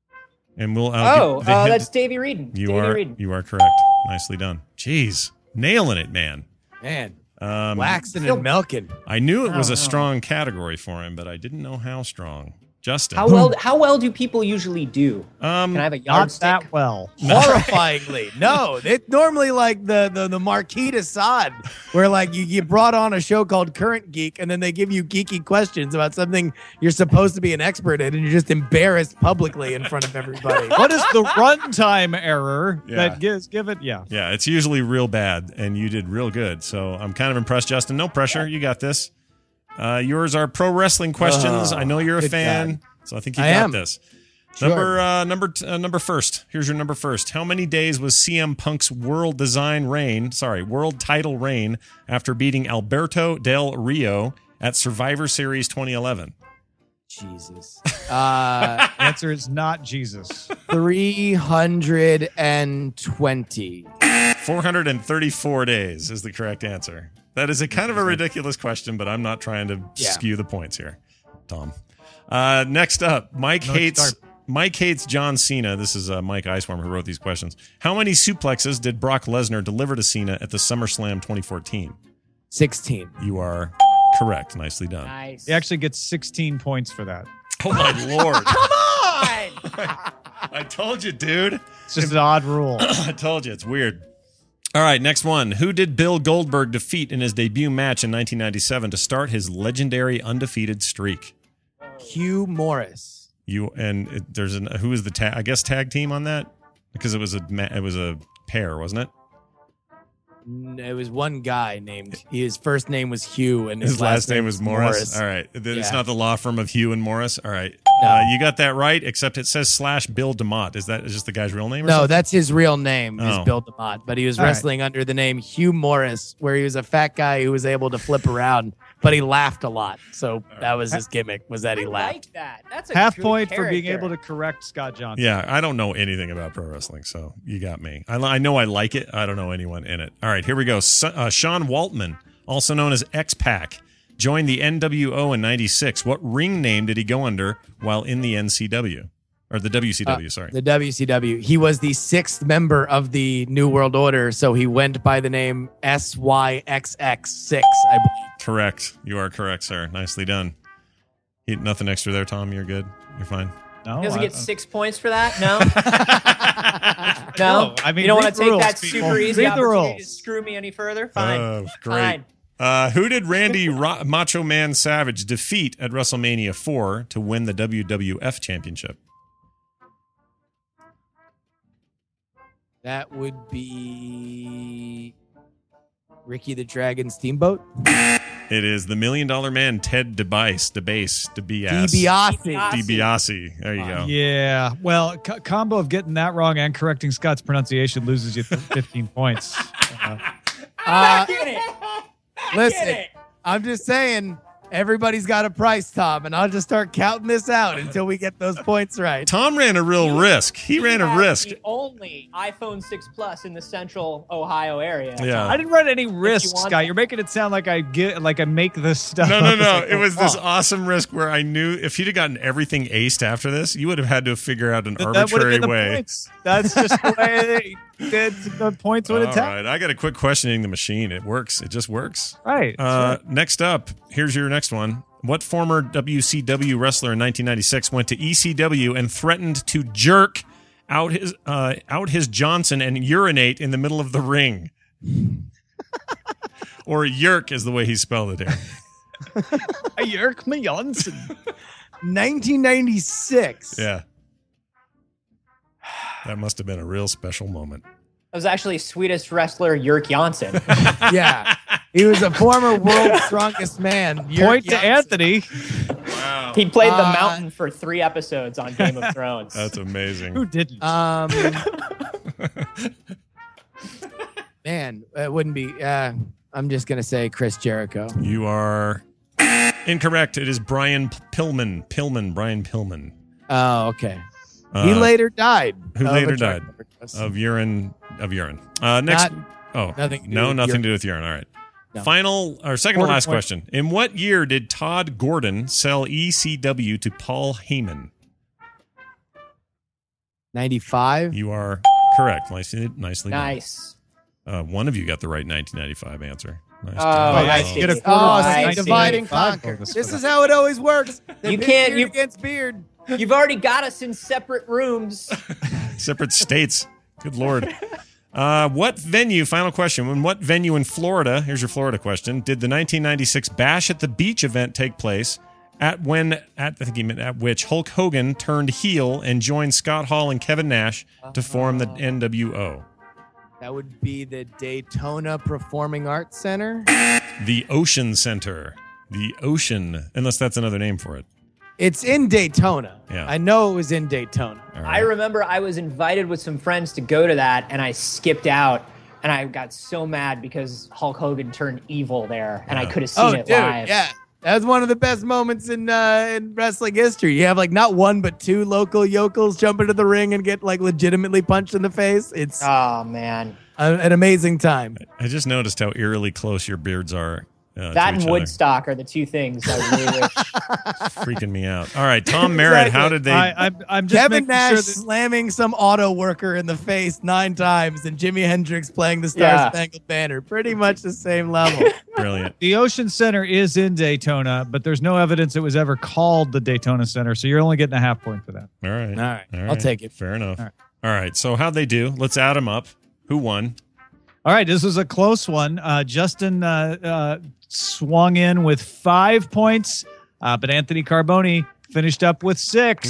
And we'll. I'll Oh, give the uh, hint- that's Davey Reedon. You Davey are. Reedon. You are correct. Nicely done. Jeez, nailing it, man. Man, Um, waxing and milking. I knew it was I a don't know. strong category for him, but I didn't know how strong. Justin. How well? How well do people usually do? Um, Can I have a Not yardstick? that well. Horrifyingly. No, it's normally like the, the, the Marquis de Sade, where like you get brought on a show called Current Geek, and then they give you geeky questions about something you're supposed to be an expert in, and you're just embarrassed publicly in front of everybody. What is the runtime error Yeah. that gives give it? Yeah. Yeah, it's usually real bad, and you did real good. So I'm kind of impressed, Justin. No pressure. You got this. Uh, yours are pro wrestling questions. Oh, I know you're a good fan, God. so I think you I got am. this. Sure. Number uh, number t- uh, number first. Here's your number first. How many days was C M Punk's world design reign? Sorry, world title reign after beating Alberto Del Rio at Survivor Series twenty eleven? Jesus. Uh, Answer is not Jesus. three hundred twenty. four hundred thirty-four days is the correct answer. That is a kind of a ridiculous question, but I'm not trying to Yeah. skew the points here, Tom. Uh, next up, Mike No, hates start. Mike hates John Cena. This is uh, Mike Iceworm who wrote these questions. How many suplexes did Brock Lesnar deliver to Cena at the SummerSlam twenty fourteen? sixteen. You are correct. Nicely done. Nice. He actually gets sixteen points for that. Oh my lord! Come on. I told you, dude. It's just an odd rule. I told you, it's weird. All right, next one. Who did Bill Goldberg defeat in his debut match in nineteen ninety-seven to start his legendary undefeated streak? Hugh Morris. You and it, there's an who is the tag? I guess tag team on that because it was a ma- it was a pair, wasn't it? N- It was one guy named, his first name was Hugh, and his, His last name was Morris. All right, then it's Yeah. not the law firm of Hugh and Morris. All right, No. uh, you got that right. Except it says slash Bill DeMott. Is that just the guy's real name? Or No, something? that's his real name. Is Oh. Bill DeMott, but he was All right. wrestling under the name Hugh Morris, where he was a fat guy who was able to flip around, but he laughed a lot. So that was his gimmick, was that he I laughed. like that. That's a Half good point for being character. able to correct Scott Johnson. Yeah, I don't know anything about pro wrestling, so you got me. I, I know I like it. I don't know anyone in it. All right, here we go. So, uh, Sean Waltman, also known as X-Pac, joined the N W O in ninety-six. What ring name did he go under while in the N C W? Or the W C W, Uh, sorry. The W C W. He was the sixth member of the New World Order, so he went by the name S Y X X six, I believe. Correct. You are correct, sir. Nicely done. You- nothing extra there, Tom. You're good. You're fine. No, He doesn't I- get six points for that. No, no. No, I mean, you don't read want the to take rules, that people. super easy Read the opportunity to rules. screw me any further. Fine, Oh, great. fine. Uh, who did Randy Ro- Macho Man Savage defeat at WrestleMania four to win the W W F Championship? That would be Ricky the Dragon Steamboat. It is the Million Dollar Man, Ted DeBiase, DeBase, DeBiase. DiBiase. DiBiase. There you go. Yeah. Well, co- combo of getting that wrong and correcting Scott's pronunciation loses you fifteen points. Uh, Uh, Get it. listen, Get it. I'm just saying, everybody's got a price, Tom, and I'll just start counting this out until we get those points right. Tom ran a real risk. He ran a has risk. The only iPhone six Plus in the central Ohio area. Yeah. I didn't run any risks, want Scott. that. You're making it sound like I get like I make this stuff. No, no, up as no. I It go was this along. awesome risk where I knew if he'd have gotten everything aced after this, you would have had to figure out an That- that would've arbitrary been the way. points. That's just the way they did. The points would All have taken. right. I got to quit questioning the machine. It works. It just works. Right. Uh, next up, here's your next one. What former W C W wrestler in nineteen ninety-six went to E C W and threatened to jerk out his uh, out his Johnson and urinate in the middle of the ring? Or yerk is the way he spelled it here. Yerk me Johnson. nineteen ninety-six. Yeah. That must have been a real special moment. That was actually Swedish wrestler Yerk Janssen. Yeah. He was a former world's strongest man. Jörg Point to Janssen. Anthony. Wow. He played the Uh, Mountain for three episodes on Game of Thrones. That's amazing. Who didn't? Um, man, it wouldn't be. Uh, I'm just gonna say Chris Jericho. You are incorrect. It is Brian Pillman. Pillman. Brian Pillman. Oh, okay. Uh, he later died. who of later a drug died overdose. of urine. Of urine. Uh, next. Not- oh, nothing to do no, with nothing urine. to do with urine. All right. No. Final or second to Quarter last point. question. In what year did Todd Gordon sell E C W to Paul Heyman? ninety-five. You are correct. Nicely, nicely done. Nice. Uh, one of you got the right nineteen ninety-five answer. Nice Oh, job. nice. Oh. Get a Oh, quarter of I see. see. Divide and conquer. This is how it always works. You Pit can't- beard you- against beard. You've already got us in separate rooms. Separate states. Good Lord. Uh, what venue, final question, in what venue in Florida, here's your Florida question, did the nineteen ninety-six Bash at the Beach event take place at when, at, I think he meant at which Hulk Hogan turned heel and joined Scott Hall and Kevin Nash to form the N W O? That would be the Daytona Performing Arts Center. The Ocean Center. The Ocean, unless that's another name for it. It's in Daytona. Yeah. I know it was in Daytona. All I right. remember I was invited with some friends to go to that, and I skipped out, and I got so mad because Hulk Hogan turned evil there, and I Yeah. could have seen Oh, it dude, live. yeah. That was one of the best moments in uh, in wrestling history. You have like not one but two local yokels jump into the ring and get like legitimately punched in the face. It's Oh, man. a, an amazing time. I just noticed how eerily close your beards are. Uh, That to and each other. Woodstock are the two things I really wish. Freaking me out. All right, Tom Merritt, how did they... I, I'm, I'm just Kevin making Nash sure that slamming some auto worker in the face nine times and Jimi Hendrix playing the Star Yeah. Spangled Banner. Pretty much the same level. Brilliant. the Ocean Center is in Daytona, but there's no evidence it was ever called the Daytona Center, so you're only getting a half point for that. All right. All right. I'll take it. Fair enough. All right. All right. So how'd they do? Let's add them up. Who won? All right, this was a close one. Uh, Justin uh, uh, swung in with five points, uh, but Anthony Carboni finished up with six.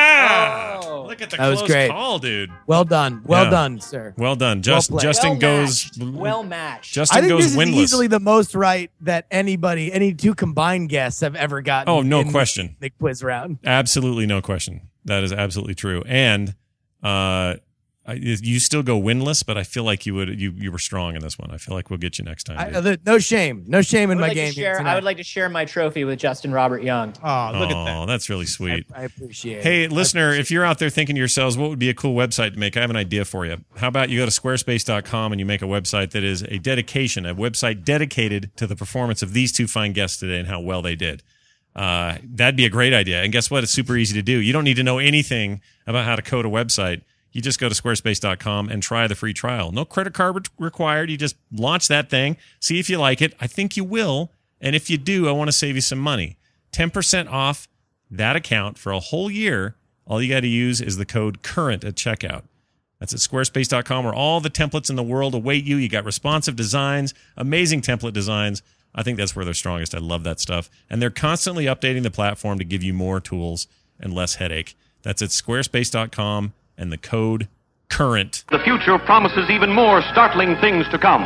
Yeah. Oh. Look at the That was close great. call, dude. Well done. Well Yeah. done, sir. Well done. Just, played. Justin well goes... matched. Well matched. Justin I think goes this is winless. easily the most right that anybody, any two combined guests have ever gotten. Oh, no in question. The quiz round. Absolutely no question. That is absolutely true. And uh, I, you still go winless, but I feel like you would you you were strong in this one. I feel like we'll get you next time. I, dude. uh, no shame. No shame I in would my like to game. here share- I tonight. would like to share my trophy with Justin Robert Young. Oh, look at oh, that. that's really sweet. I, I appreciate Hey, it. listener, if you're out there thinking to yourselves, what would be a cool website to make? I have an idea for you. How about you go to squarespace dot com and you make a website that is a dedication, a website dedicated to the performance of these two fine guests today and how well they did. Uh, that'd be a great idea. And guess what? It's super easy to do. You don't need to know anything about how to code a website. You just go to squarespace dot com and try the free trial. No credit card re- required. You just launch that thing, see if you like it. I think you will. And if you do, I want to save you some money. ten percent off that account for a whole year. All you got to use is the code CURRENT at checkout. That's at squarespace dot com, where all the templates in the world await you. You got responsive designs, amazing template designs. I think that's where they're strongest. I love that stuff. And they're constantly updating the platform to give you more tools and less headache. That's at squarespace dot com and the code CURRENT. The future promises even more startling things to come.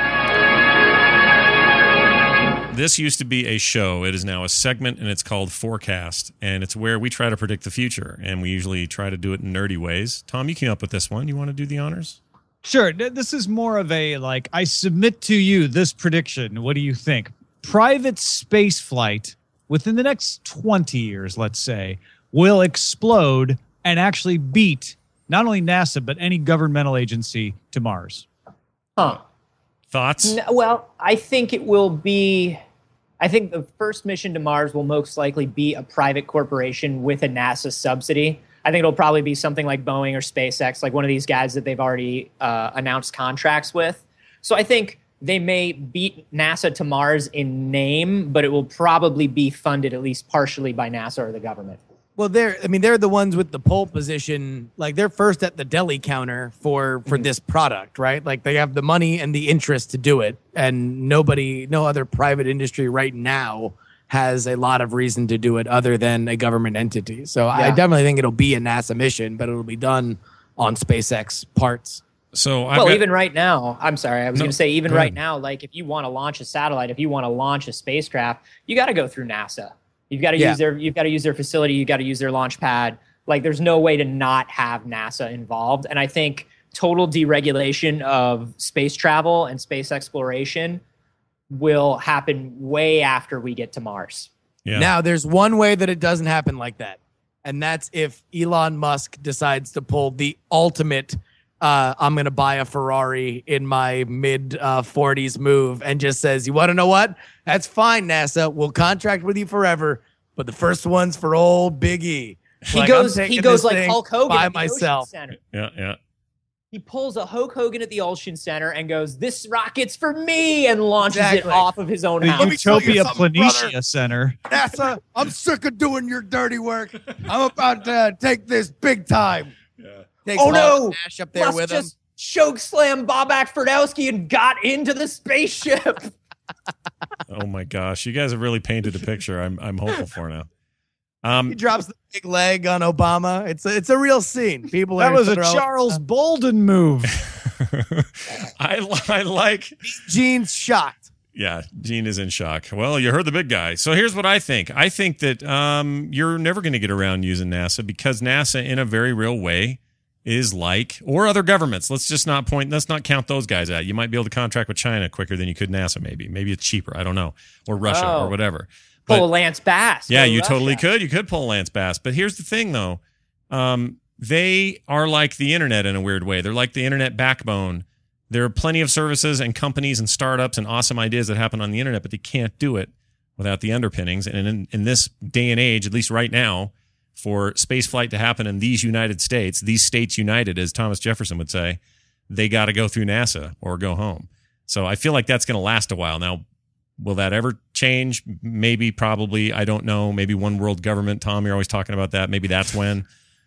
This used to be a show. It is now a segment, and it's called Forecast. And it's where we try to predict the future. And we usually try to do it in nerdy ways. Tom, you came up with this one. You want to do the honors? Sure. th- This is more of a like, I submit to you this prediction. What do you think? Private space flight within the next twenty years, let's say, will explode and actually beat not only NASA, but any governmental agency to Mars. Huh. Thoughts? No, well, I think it will be. I think the first mission to Mars will most likely be a private corporation with a NASA subsidy. I think it'll probably be something like Boeing or SpaceX, like one of these guys that they've already uh, announced contracts with. So I think they may beat NASA to Mars in name, but it will probably be funded at least partially by NASA or the government. Well, they're, I mean, they're the ones with the pole position. Like, they're first at the deli counter for, for this product, right? Like, they have the money and the interest to do it. And nobody, no other private industry right now has a lot of reason to do it other than a government entity. So I Yeah. definitely think it'll be a NASA mission, but it'll be done on SpaceX parts. So I've well, got- even right now, I'm sorry, I was No, going to say, even go right ahead. now, like if you want to launch a satellite, if you want to launch a spacecraft, you got to go through NASA. You've got to Yeah. use their, you've got to use their facility. You've got to use their launch pad. Like, there's no way to not have NASA involved. And I think total deregulation of space travel and space exploration will happen way after we get to Mars. yeah. Now, there's one way that it doesn't happen like that. And that's if Elon Musk decides to pull the ultimate, uh, I'm going to buy a Ferrari in my mid uh, forties move and just says, you want to know what? That's fine, NASA. We'll contract with you forever. But the first one's for old Big E. He Like, goes, I'm he taking goes this like thing Hulk Hogan by at the Ocean myself. Center. Yeah, yeah. He pulls a Hulk Hogan at the Ocean Center and goes, "This rocket's for me," and launches Exactly. it off of his own The house. me tell you Utopia something, Planitia brother. Center. NASA, I'm sick of doing your dirty work. I'm about to take this big time. Takes Oh, no. Hall Nash up there Musk with him. just choke slam Bob Akfordowski and got into the spaceship. Oh my gosh, you guys have really painted a picture. I'm I'm hopeful for now. Um, He drops the big leg on Obama. It's a, it's a real scene. People That are was a throwing- Charles Bolden move. I I like. Gene's shocked. Yeah, Gene is in shock. Well, you heard the big guy. So here's what I think. I think that um, you're never going to get around using NASA because NASA, in a very real way, is like, or other governments. Let's just not point, let's not count those guys out. You might be able to contract with China quicker than you could NASA, maybe. Maybe it's cheaper. I don't know. Or Russia Oh. or whatever. Pull But- a Lance Bass. yeah, Go to you totally Russia. could. You could pull Lance Bass. But here's the thing, though. Um, they are like the internet in a weird way. They're like the internet backbone. There are plenty of services and companies and startups and awesome ideas that happen on the internet, but they can't do it without the underpinnings. And in, in this day and age, at least right now, for space flight to happen in these United States, these states united, as Thomas Jefferson would say, they got to go through NASA or go home. So I feel like that's going to last a while. Now, will that ever change? Maybe, probably. I don't know. Maybe one world government. Tom, you're always talking about that. Maybe that's when.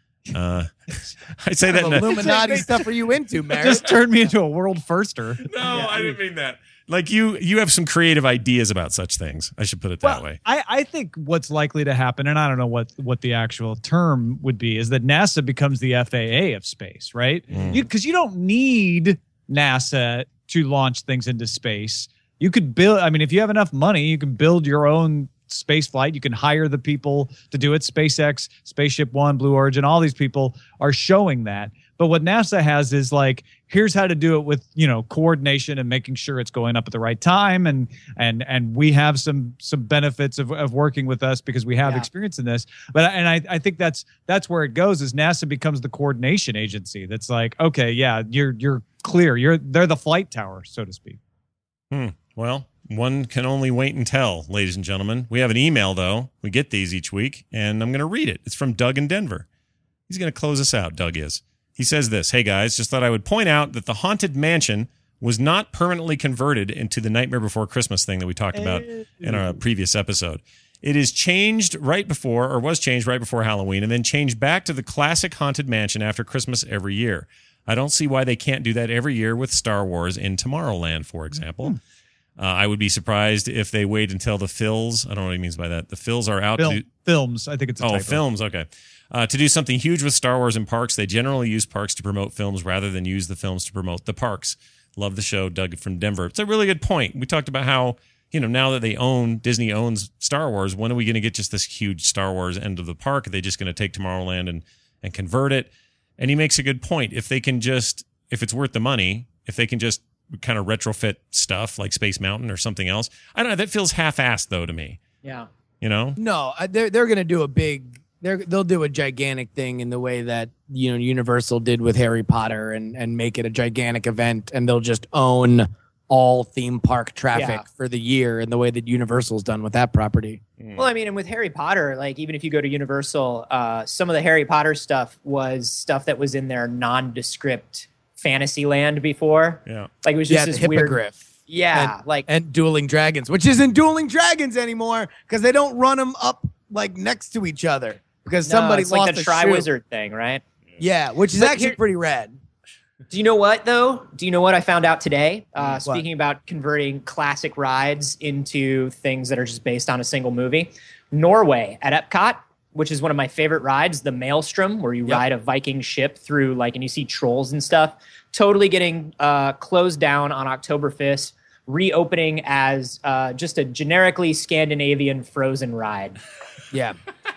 Uh, I say that. What in a- Illuminati stuff are you into, Mary? Just turned me into a world firster. no, I didn't mean that. Like you, you have some creative ideas about such things. I should put it that Well, way. I, I think what's likely to happen, and I don't know what, what the actual term would be, is that NASA becomes the F A A of space, right? Mm. Because you, you don't need NASA to launch things into space. You could build, I mean, if you have enough money, you can build your own space flight. You can hire the people to do it. SpaceX, Spaceship One, Blue Origin, all these people are showing that. But what NASA has is like, here's how to do it with, you know, coordination and making sure it's going up at the right time. And and and we have some some benefits of, of working with us because we have Yeah. experience in this. But and I, I think that's that's where it goes, is NASA becomes the coordination agency. That's like, okay, yeah, you're you're clear. You're they're the flight tower, so to speak. Hmm. Well, one can only wait and tell, ladies and gentlemen. We have an email, though. We get these each week, and I'm going to read it. It's from Doug in Denver. He's going to close us out, Doug is. He says this, "Hey, guys, just thought I would point out that the Haunted Mansion was not permanently converted into the Nightmare Before Christmas thing that we talked about in a previous episode. It is changed right before, or was changed right before Halloween, and then changed back to the classic Haunted Mansion after Christmas every year. I don't see why they can't do that every year with Star Wars in Tomorrowland, for example. Uh, I would be surprised if they wait until the fills. I don't know what he means by that. The fills are out. Film, to, films, I think it's a oh, typo. films. Okay. Uh, to do something huge with Star Wars in parks, they generally use parks to promote films rather than use the films to promote the parks. Love the show, Doug from Denver. It's a really good point. We talked about how, you know, now that they own, Disney owns Star Wars, when are we going to get just this huge Star Wars end of the park? Are they just going to take Tomorrowland and, and convert it? And he makes a good point. If they can just, if it's worth the money, if they can just kind of retrofit stuff like Space Mountain or something else, I don't know. That feels half-assed, though, to me. Yeah. You know? No, I- they're they're gonna do a big. They're they'll do a gigantic thing in the way that you know Universal did with Harry Potter and and make it a gigantic event, and they'll just own all theme park traffic Yeah. for the year in the way that Universal's done with that property. Well, I mean, and with Harry Potter, like even if you go to Universal, uh, some of the Harry Potter stuff was stuff that was in their nondescript Fantasyland before. Yeah. Like it was Yeah, just the this weird. hippogriff. Yeah, and, like and Dueling Dragons, which isn't Dueling Dragons anymore because they don't run them up like next to each other because no, somebody it's lost like the a Tri shoe. Wizard thing, right? Yeah, which is But actually here- pretty rad. Do you know what though? Do you know what I found out today? Uh, What? speaking about converting classic rides into things that are just based on a single movie, Norway at Epcot, which is one of my favorite rides, the Maelstrom, where you Yep. ride a Viking ship through like, and you see trolls and stuff. Totally getting uh, closed down on October fifth, reopening as uh, just a generically Scandinavian Frozen ride. Yeah.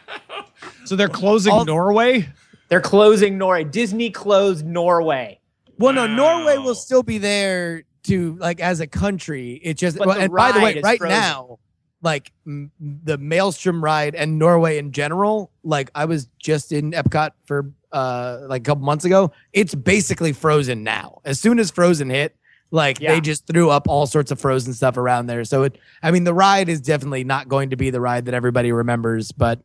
So they're closing All- Norway? They're closing Norway. Disney closed Norway. Well, no, Norway Wow. will still be there to like as a country. It just But well, the and by the way, ride is right frozen. now, like m- the Maelstrom ride and Norway in general, like I was just in Epcot for uh like a couple months ago. It's basically frozen now. As soon as Frozen hit, like Yeah. they just threw up all sorts of Frozen stuff around there. So it, I mean, the ride is definitely not going to be the ride that everybody remembers, but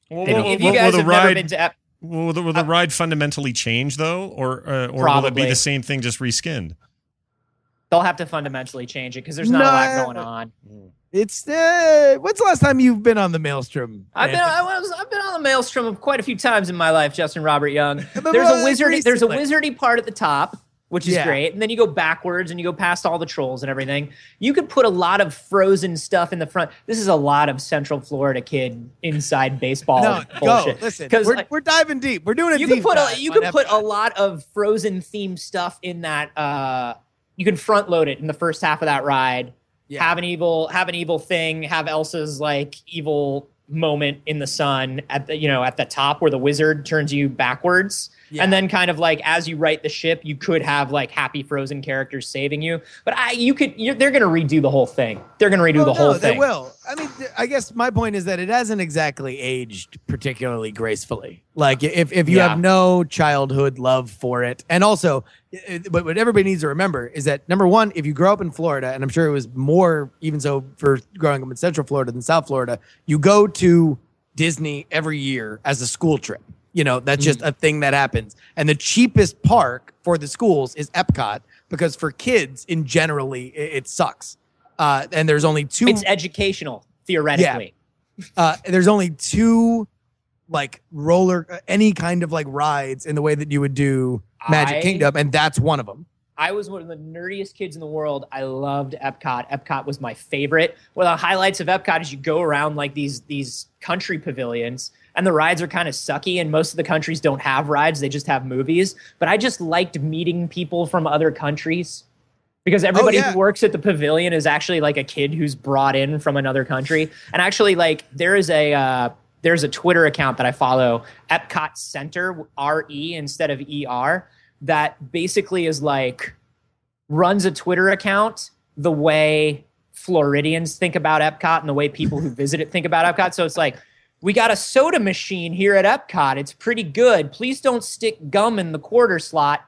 Well, If, will- if will- you guys will the have never ride- been to Ep- Will the, will the ride fundamentally change though, or uh, or will it be Probably. the same thing just reskinned? they'll have to fundamentally change it because there's not a No. lot going on. It's uh, when's the last time you've been on the Maelstrom? I've been I was I've been on the Maelstrom quite a few times in my life, Justin Robert Young. But, There's uh, a wizardy there's a recently. wizardy part at the top, which is Yeah. great, and then you go backwards and you go past all the trolls and everything. You could put a lot of frozen stuff in the front. This is a lot of Central Florida kid inside baseball No, bullshit. go. Listen, 'Cause, we're, like, we're diving deep. We're doing a you deep could put dive a, you on could put a Epcot. lot of frozen themed stuff in that. Uh, you can front load it in the first half of that ride. Yeah. Have an evil, have an evil thing. Have Elsa's like evil moment in the sun at the you know at the top where the wizard turns you backwards. Yeah. And then kind of like as you right the ship, you could have like happy frozen characters saving you. But I, you could, you're, they're going to redo the whole thing. They're going to redo Oh, the no, whole they thing. will. I mean, th- I guess my point is that it hasn't exactly aged particularly gracefully. Like if, if you Yeah. have no childhood love for it, and also, it, but what everybody needs to remember is that number one, if you grow up in Florida, and I'm sure it was more even so for growing up in Central Florida than South Florida, you go to Disney every year as a school trip. You know, that's just a thing that happens. And the cheapest park for the schools is Epcot because for kids in generally it, it sucks. Uh, and there's only two. It's educational, theoretically. Uh, there's only two, like roller, uh, any kind of like rides in the way that you would do Magic I- Kingdom, and that's one of them. I was one of the nerdiest kids in the world. I loved Epcot. Epcot was my favorite. One of the highlights of Epcot is you go around like these these country pavilions, and the rides are kind of sucky, and most of the countries don't have rides. They just have movies. But I just liked meeting people from other countries because everybody yeah. who works at the pavilion is actually like a kid who's brought in from another country. And actually, like there is a uh, there's a Twitter account that I follow, Epcot Center, R E instead of E R, that basically is like runs a Twitter account the way Floridians think about Epcot and the way people who visit it think about Epcot. So it's like, we got a soda machine here at Epcot. It's pretty good. Please don't stick gum in the quarter slot.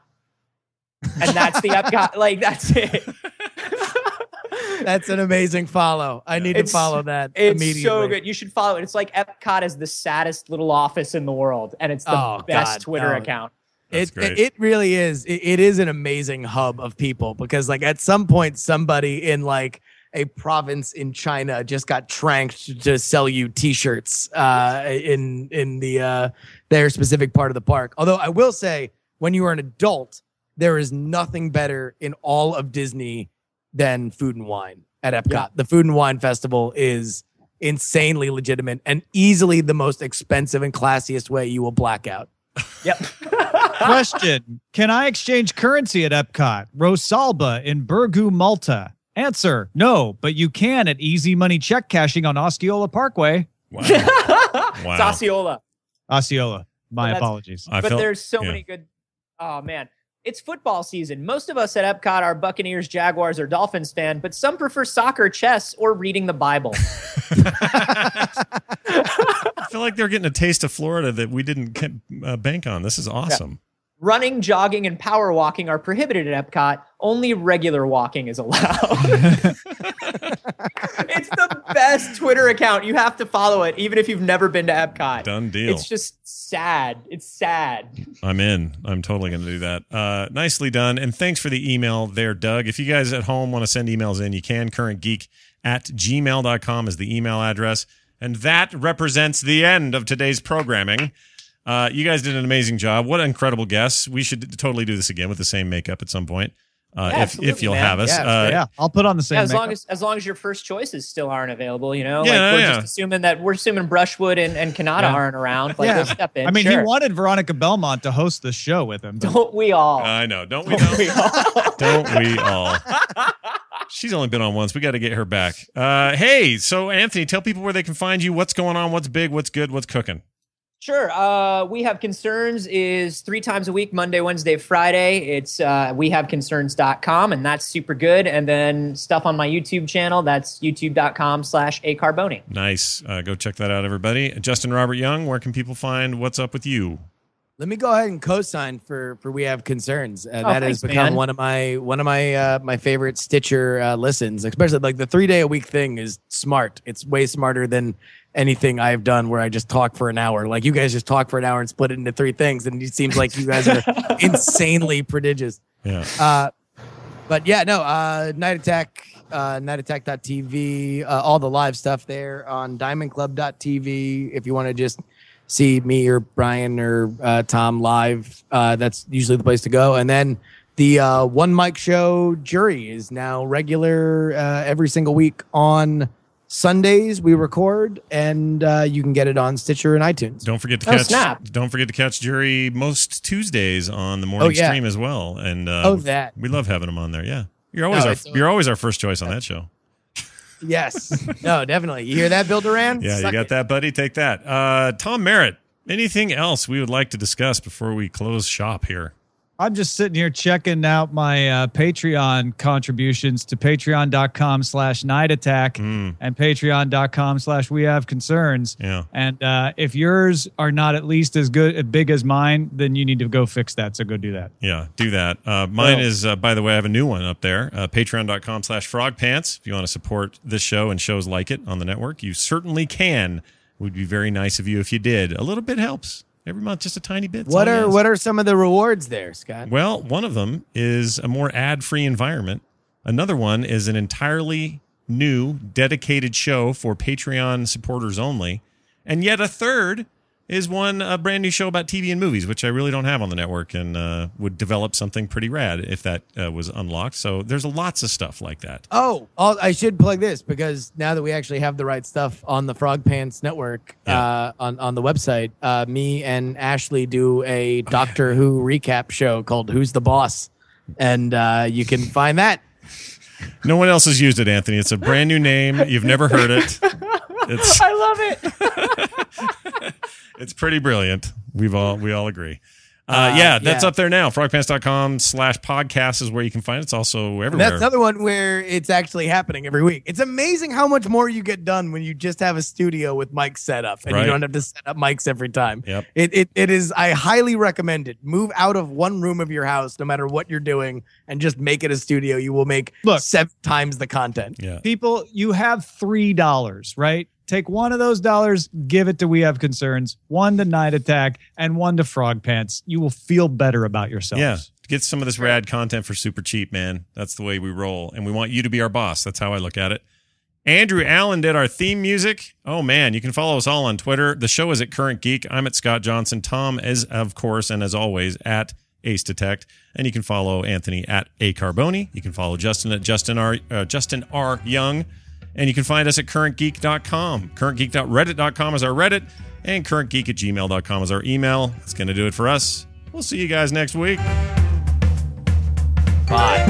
And that's the Epcot. Like, that's it. That's an amazing follow. I need It's- to follow that It's immediately. so good. You should follow it. It's like Epcot is the saddest little office in the world. And it's the Oh, best God, Twitter no. account. That's It, great. it really is. It, it is an amazing hub of people because, like, at some point, somebody in like a province in China just got tranked to sell you T-shirts uh, in in the uh, their specific part of the park. Although I will say, when you are an adult, there is nothing better in all of Disney than food and wine at Epcot. Yeah. The Food and Wine Festival is insanely legitimate and easily the most expensive and classiest way you will black out. Yep. Question: Can I exchange currency at Epcot? Rosalba in Burgu, Malta. Answer: No, but you can at Easy Money check cashing on Osceola Parkway. Wow. It's wow. Osceola. Osceola. My But that's- apologies. I but felt- there's so yeah. many good. Oh man, it's football season. Most of us at Epcot are Buccaneers, Jaguars, or Dolphins fan, but some prefer soccer, chess, or reading the Bible. I feel like they're getting a taste of Florida that we didn't get, uh, bank on. This is awesome. Running, jogging, and power walking are prohibited at Epcot. Only regular walking is allowed. It's the best Twitter account. You have to follow it, even if you've never been to Epcot. Done deal. It's just sad. It's sad. I'm in. I'm totally going to do that. Uh, nicely done. And thanks for the email there, Doug. If you guys at home want to send emails in, you can. currentgeek at gmail dot com is the email address. And that represents the end of today's programming. Uh, you guys did an amazing job. What incredible guests. We should totally do this again with the same makeup at some point. Uh, Yeah, if, absolutely, if you'll man. have us. Yeah, uh, yeah, I'll put on the same. Yeah, as long makeup. as as long as your first choices still aren't available, you know, Yeah, like we're yeah. just assuming that we're assuming Brushwood and, and Kanata Yeah. aren't around. Like, Yeah. we'll step in. I mean, sure. he wanted Veronica Belmont to host the show with him. but- Don't we all? I know. Don't we Don't know? we all? Don't we all? She's only been on once. We got to get her back. Uh, hey, so Anthony, tell people where they can find you. What's going on? What's big? What's good? What's cooking? Sure. Uh, we have concerns is three times a week, Monday, Wednesday, Friday. It's uh, we have concerns dot com, and that's super good. And then stuff on my YouTube channel, that's youtube dot com slash a carboni. Nice. Uh, go check that out, everybody. Justin Robert Young, where can people find What's Up With You? Let me go ahead and co-sign for for We Have Concerns. Uh, Oh, that has thanks, become man. one of my one of my uh, my favorite Stitcher uh, listens. Especially like the three day a week thing is smart. It's way smarter than anything I've done where I just talk for an hour. Like you guys just talk for an hour and split it into three things, and it seems like you guys are insanely prodigious. Yeah. Uh, but yeah, no, uh, Night Attack, uh, night attack dot t v, uh, all the live stuff there on diamond club dot t v. If you want to just see me or Brian or uh, Tom live, uh, that's usually the place to go. And then the uh, One Mic Show Jury is now regular uh, every single week on Sundays. We record, and uh, you can get it on Stitcher and iTunes. Don't forget to Oh, catch. snap. Don't forget to catch Jury most Tuesdays on the morning Oh, yeah. stream as well. And uh, Oh, that. we love having them on there. Yeah, you're always No, our it's- you're always our first choice on that show. Yes. No, definitely. You hear that, Bill Duran? Yeah, you Suck got it. that, buddy. Take that. Uh, Tom Merritt. Anything else we would like to discuss before we close shop here? I'm just sitting here checking out my uh, Patreon contributions to patreon.com slash night attack Mm. and patreon.com slash we have concerns. Yeah. And uh, if yours are not at least as good, as big as mine, then you need to go fix that. So go do that. Yeah, do that. Uh, mine Well- is, uh, by the way, I have a new one up there, uh, patreon.com slash frog pants. If you want to support this show and shows like it on the network, you certainly can. It would be very nice of you if you did. A little bit helps. Every month, just a tiny bit. That's What all it are is. what are some of the rewards there, Scott? Well, one of them is a more ad-free environment. Another one is an entirely new, dedicated show for Patreon supporters only. And yet a third is one a brand new show about T V and movies, which I really don't have on the network, and uh, would develop something pretty rad if that uh, was unlocked. So there's lots of stuff like that. Oh, oh, I should plug this because now that we actually have the right stuff on the Frog Pants Network, Yeah. uh, on on the website, uh, me and Ashley do a Doctor Who recap show called "Who's the Boss," and uh, you can find that. No one else has used it, Anthony. It's a brand new name. You've never heard it. It's I love it. it's pretty brilliant. We've all we all agree. Uh, yeah, that's yeah. up there now. frogpants.com slash podcast is where you can find it. It's also And everywhere. that's another one where it's actually happening every week. It's amazing how much more you get done when you just have a studio with mics set up and Right. you don't have to set up mics every time. Yep. It, it it is. I highly recommend it. Move out of one room of your house, no matter what you're doing, and just make it a studio. You will make Look. seven times the content. Yeah. People, you have three dollars, right? Take one of those dollars, give it to We Have Concerns, one to Night Attack, and one to Frog Pants. You will feel better about yourselves. Yeah. Get some of this rad content for super cheap, man. That's the way we roll. And we want you to be our boss. That's how I look at it. Andrew Allen did our theme music. Oh, man. You can follow us all on Twitter. The show is at Current Geek. I'm at Scott Johnson. Tom is, of course, and as always, at Ace Detect. And you can follow Anthony at A Carboni. You can follow Justin at Justin R. Uh, Justin R. Young. And you can find us at current geek dot com. current geek dot reddit dot com is our Reddit. And current geek at gmail dot com is our email. That's going to do it for us. We'll see you guys next week. Bye.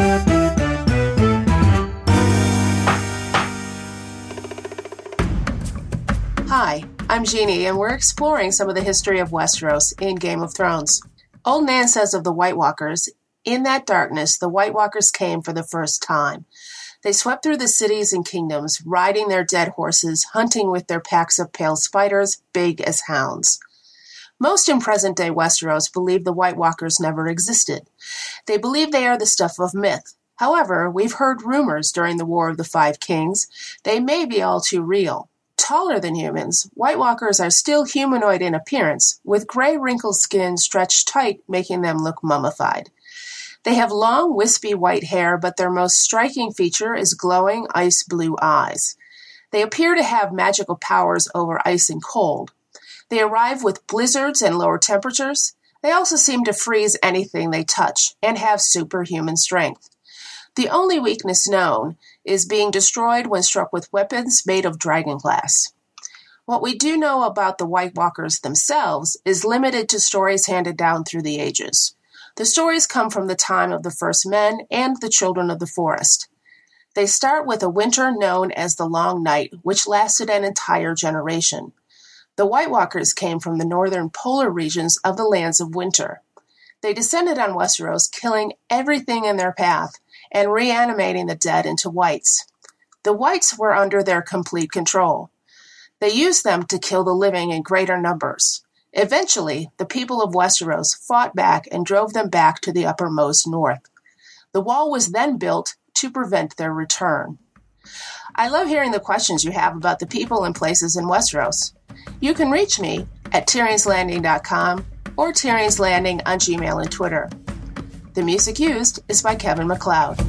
Hi, I'm Jeannie, and we're exploring some of the history of Westeros in Game of Thrones. Old Nan says of the White Walkers, in that darkness, the White Walkers came for the first time. They swept through the cities and kingdoms, riding their dead horses, hunting with their packs of pale spiders, big as hounds. Most in present-day Westeros believe the White Walkers never existed. They believe they are the stuff of myth. However, we've heard rumors during the War of the Five Kings. They may be all too real. Taller than humans, White Walkers are still humanoid in appearance, with gray wrinkled skin stretched tight, making them look mummified. They have long, wispy white hair, but their most striking feature is glowing ice blue eyes. They appear to have magical powers over ice and cold. They arrive with blizzards and lower temperatures. They also seem to freeze anything they touch and have superhuman strength. The only weakness known is being destroyed when struck with weapons made of dragon glass. What we do know about the White Walkers themselves is limited to stories handed down through the ages. The stories come from the time of the First Men and the Children of the Forest. They start with a winter known as the Long Night, which lasted an entire generation. The White Walkers came from the northern polar regions of the Lands of Winter. They descended on Westeros, killing everything in their path and reanimating the dead into whites. The whites were under their complete control. They used them to kill the living in greater numbers. Eventually, the people of Westeros fought back and drove them back to the uppermost north. The wall was then built to prevent their return. I love hearing the questions you have about the people and places in Westeros. You can reach me at Tyrion's Landing dot com or Tyrion's Landing on Gmail and Twitter. The music used is by Kevin MacLeod.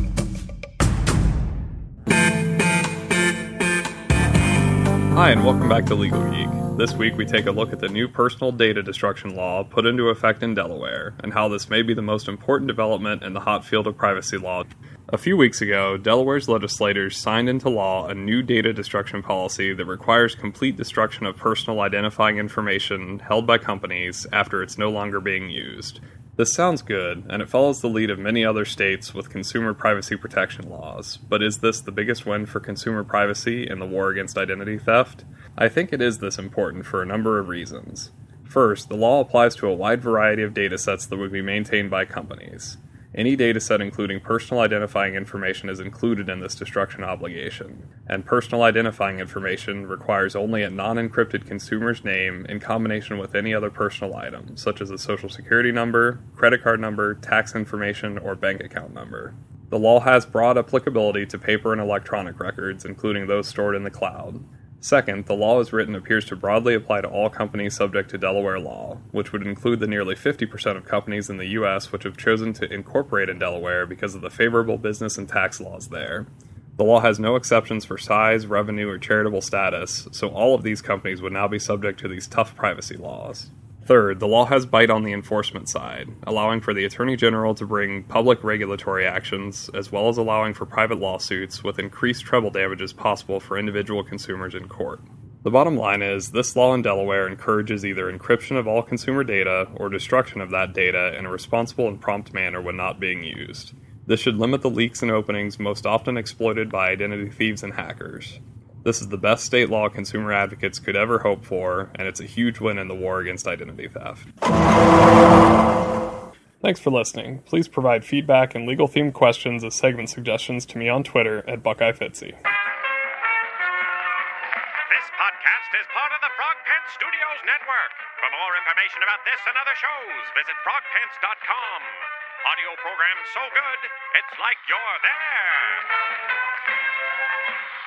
Hi, and welcome back to Legal Geek. This week we take a look at the new personal data destruction law put into effect in Delaware, and how this may be the most important development in the hot field of privacy law. A few weeks ago, Delaware's legislators signed into law a new data destruction policy that requires complete destruction of personal identifying information held by companies after it's no longer being used. This sounds good, and it follows the lead of many other states with consumer privacy protection laws, but is this the biggest win for consumer privacy in the war against identity theft? I think it is this important for a number of reasons. First, the law applies to a wide variety of datasets that would be maintained by companies. Any dataset including personal identifying information is included in this destruction obligation, and personal identifying information requires only a non-encrypted consumer's name in combination with any other personal item, such as a social security number, credit card number, tax information, or bank account number. The law has broad applicability to paper and electronic records, including those stored in the cloud. Second, the law as written appears to broadly apply to all companies subject to Delaware law, which would include the nearly fifty percent of companies in the U S which have chosen to incorporate in Delaware because of the favorable business and tax laws there. The law has no exceptions for size, revenue, or charitable status, so all of these companies would now be subject to these tough privacy laws. Third, the law has bite on the enforcement side, allowing for the Attorney General to bring public regulatory actions, as well as allowing for private lawsuits with increased treble damages possible for individual consumers in court. The bottom line is, this law in Delaware encourages either encryption of all consumer data or destruction of that data in a responsible and prompt manner when not being used. This should limit the leaks and openings most often exploited by identity thieves and hackers. This is the best state law consumer advocates could ever hope for, and it's a huge win in the war against identity theft. Thanks for listening. Please provide feedback and legal-themed questions as segment suggestions to me on Twitter at Buckeye Fitzy. This podcast is part of the Frog Pants Studios Network. For more information about this and other shows, visit frog pants dot com. Audio program so good, it's like you're there.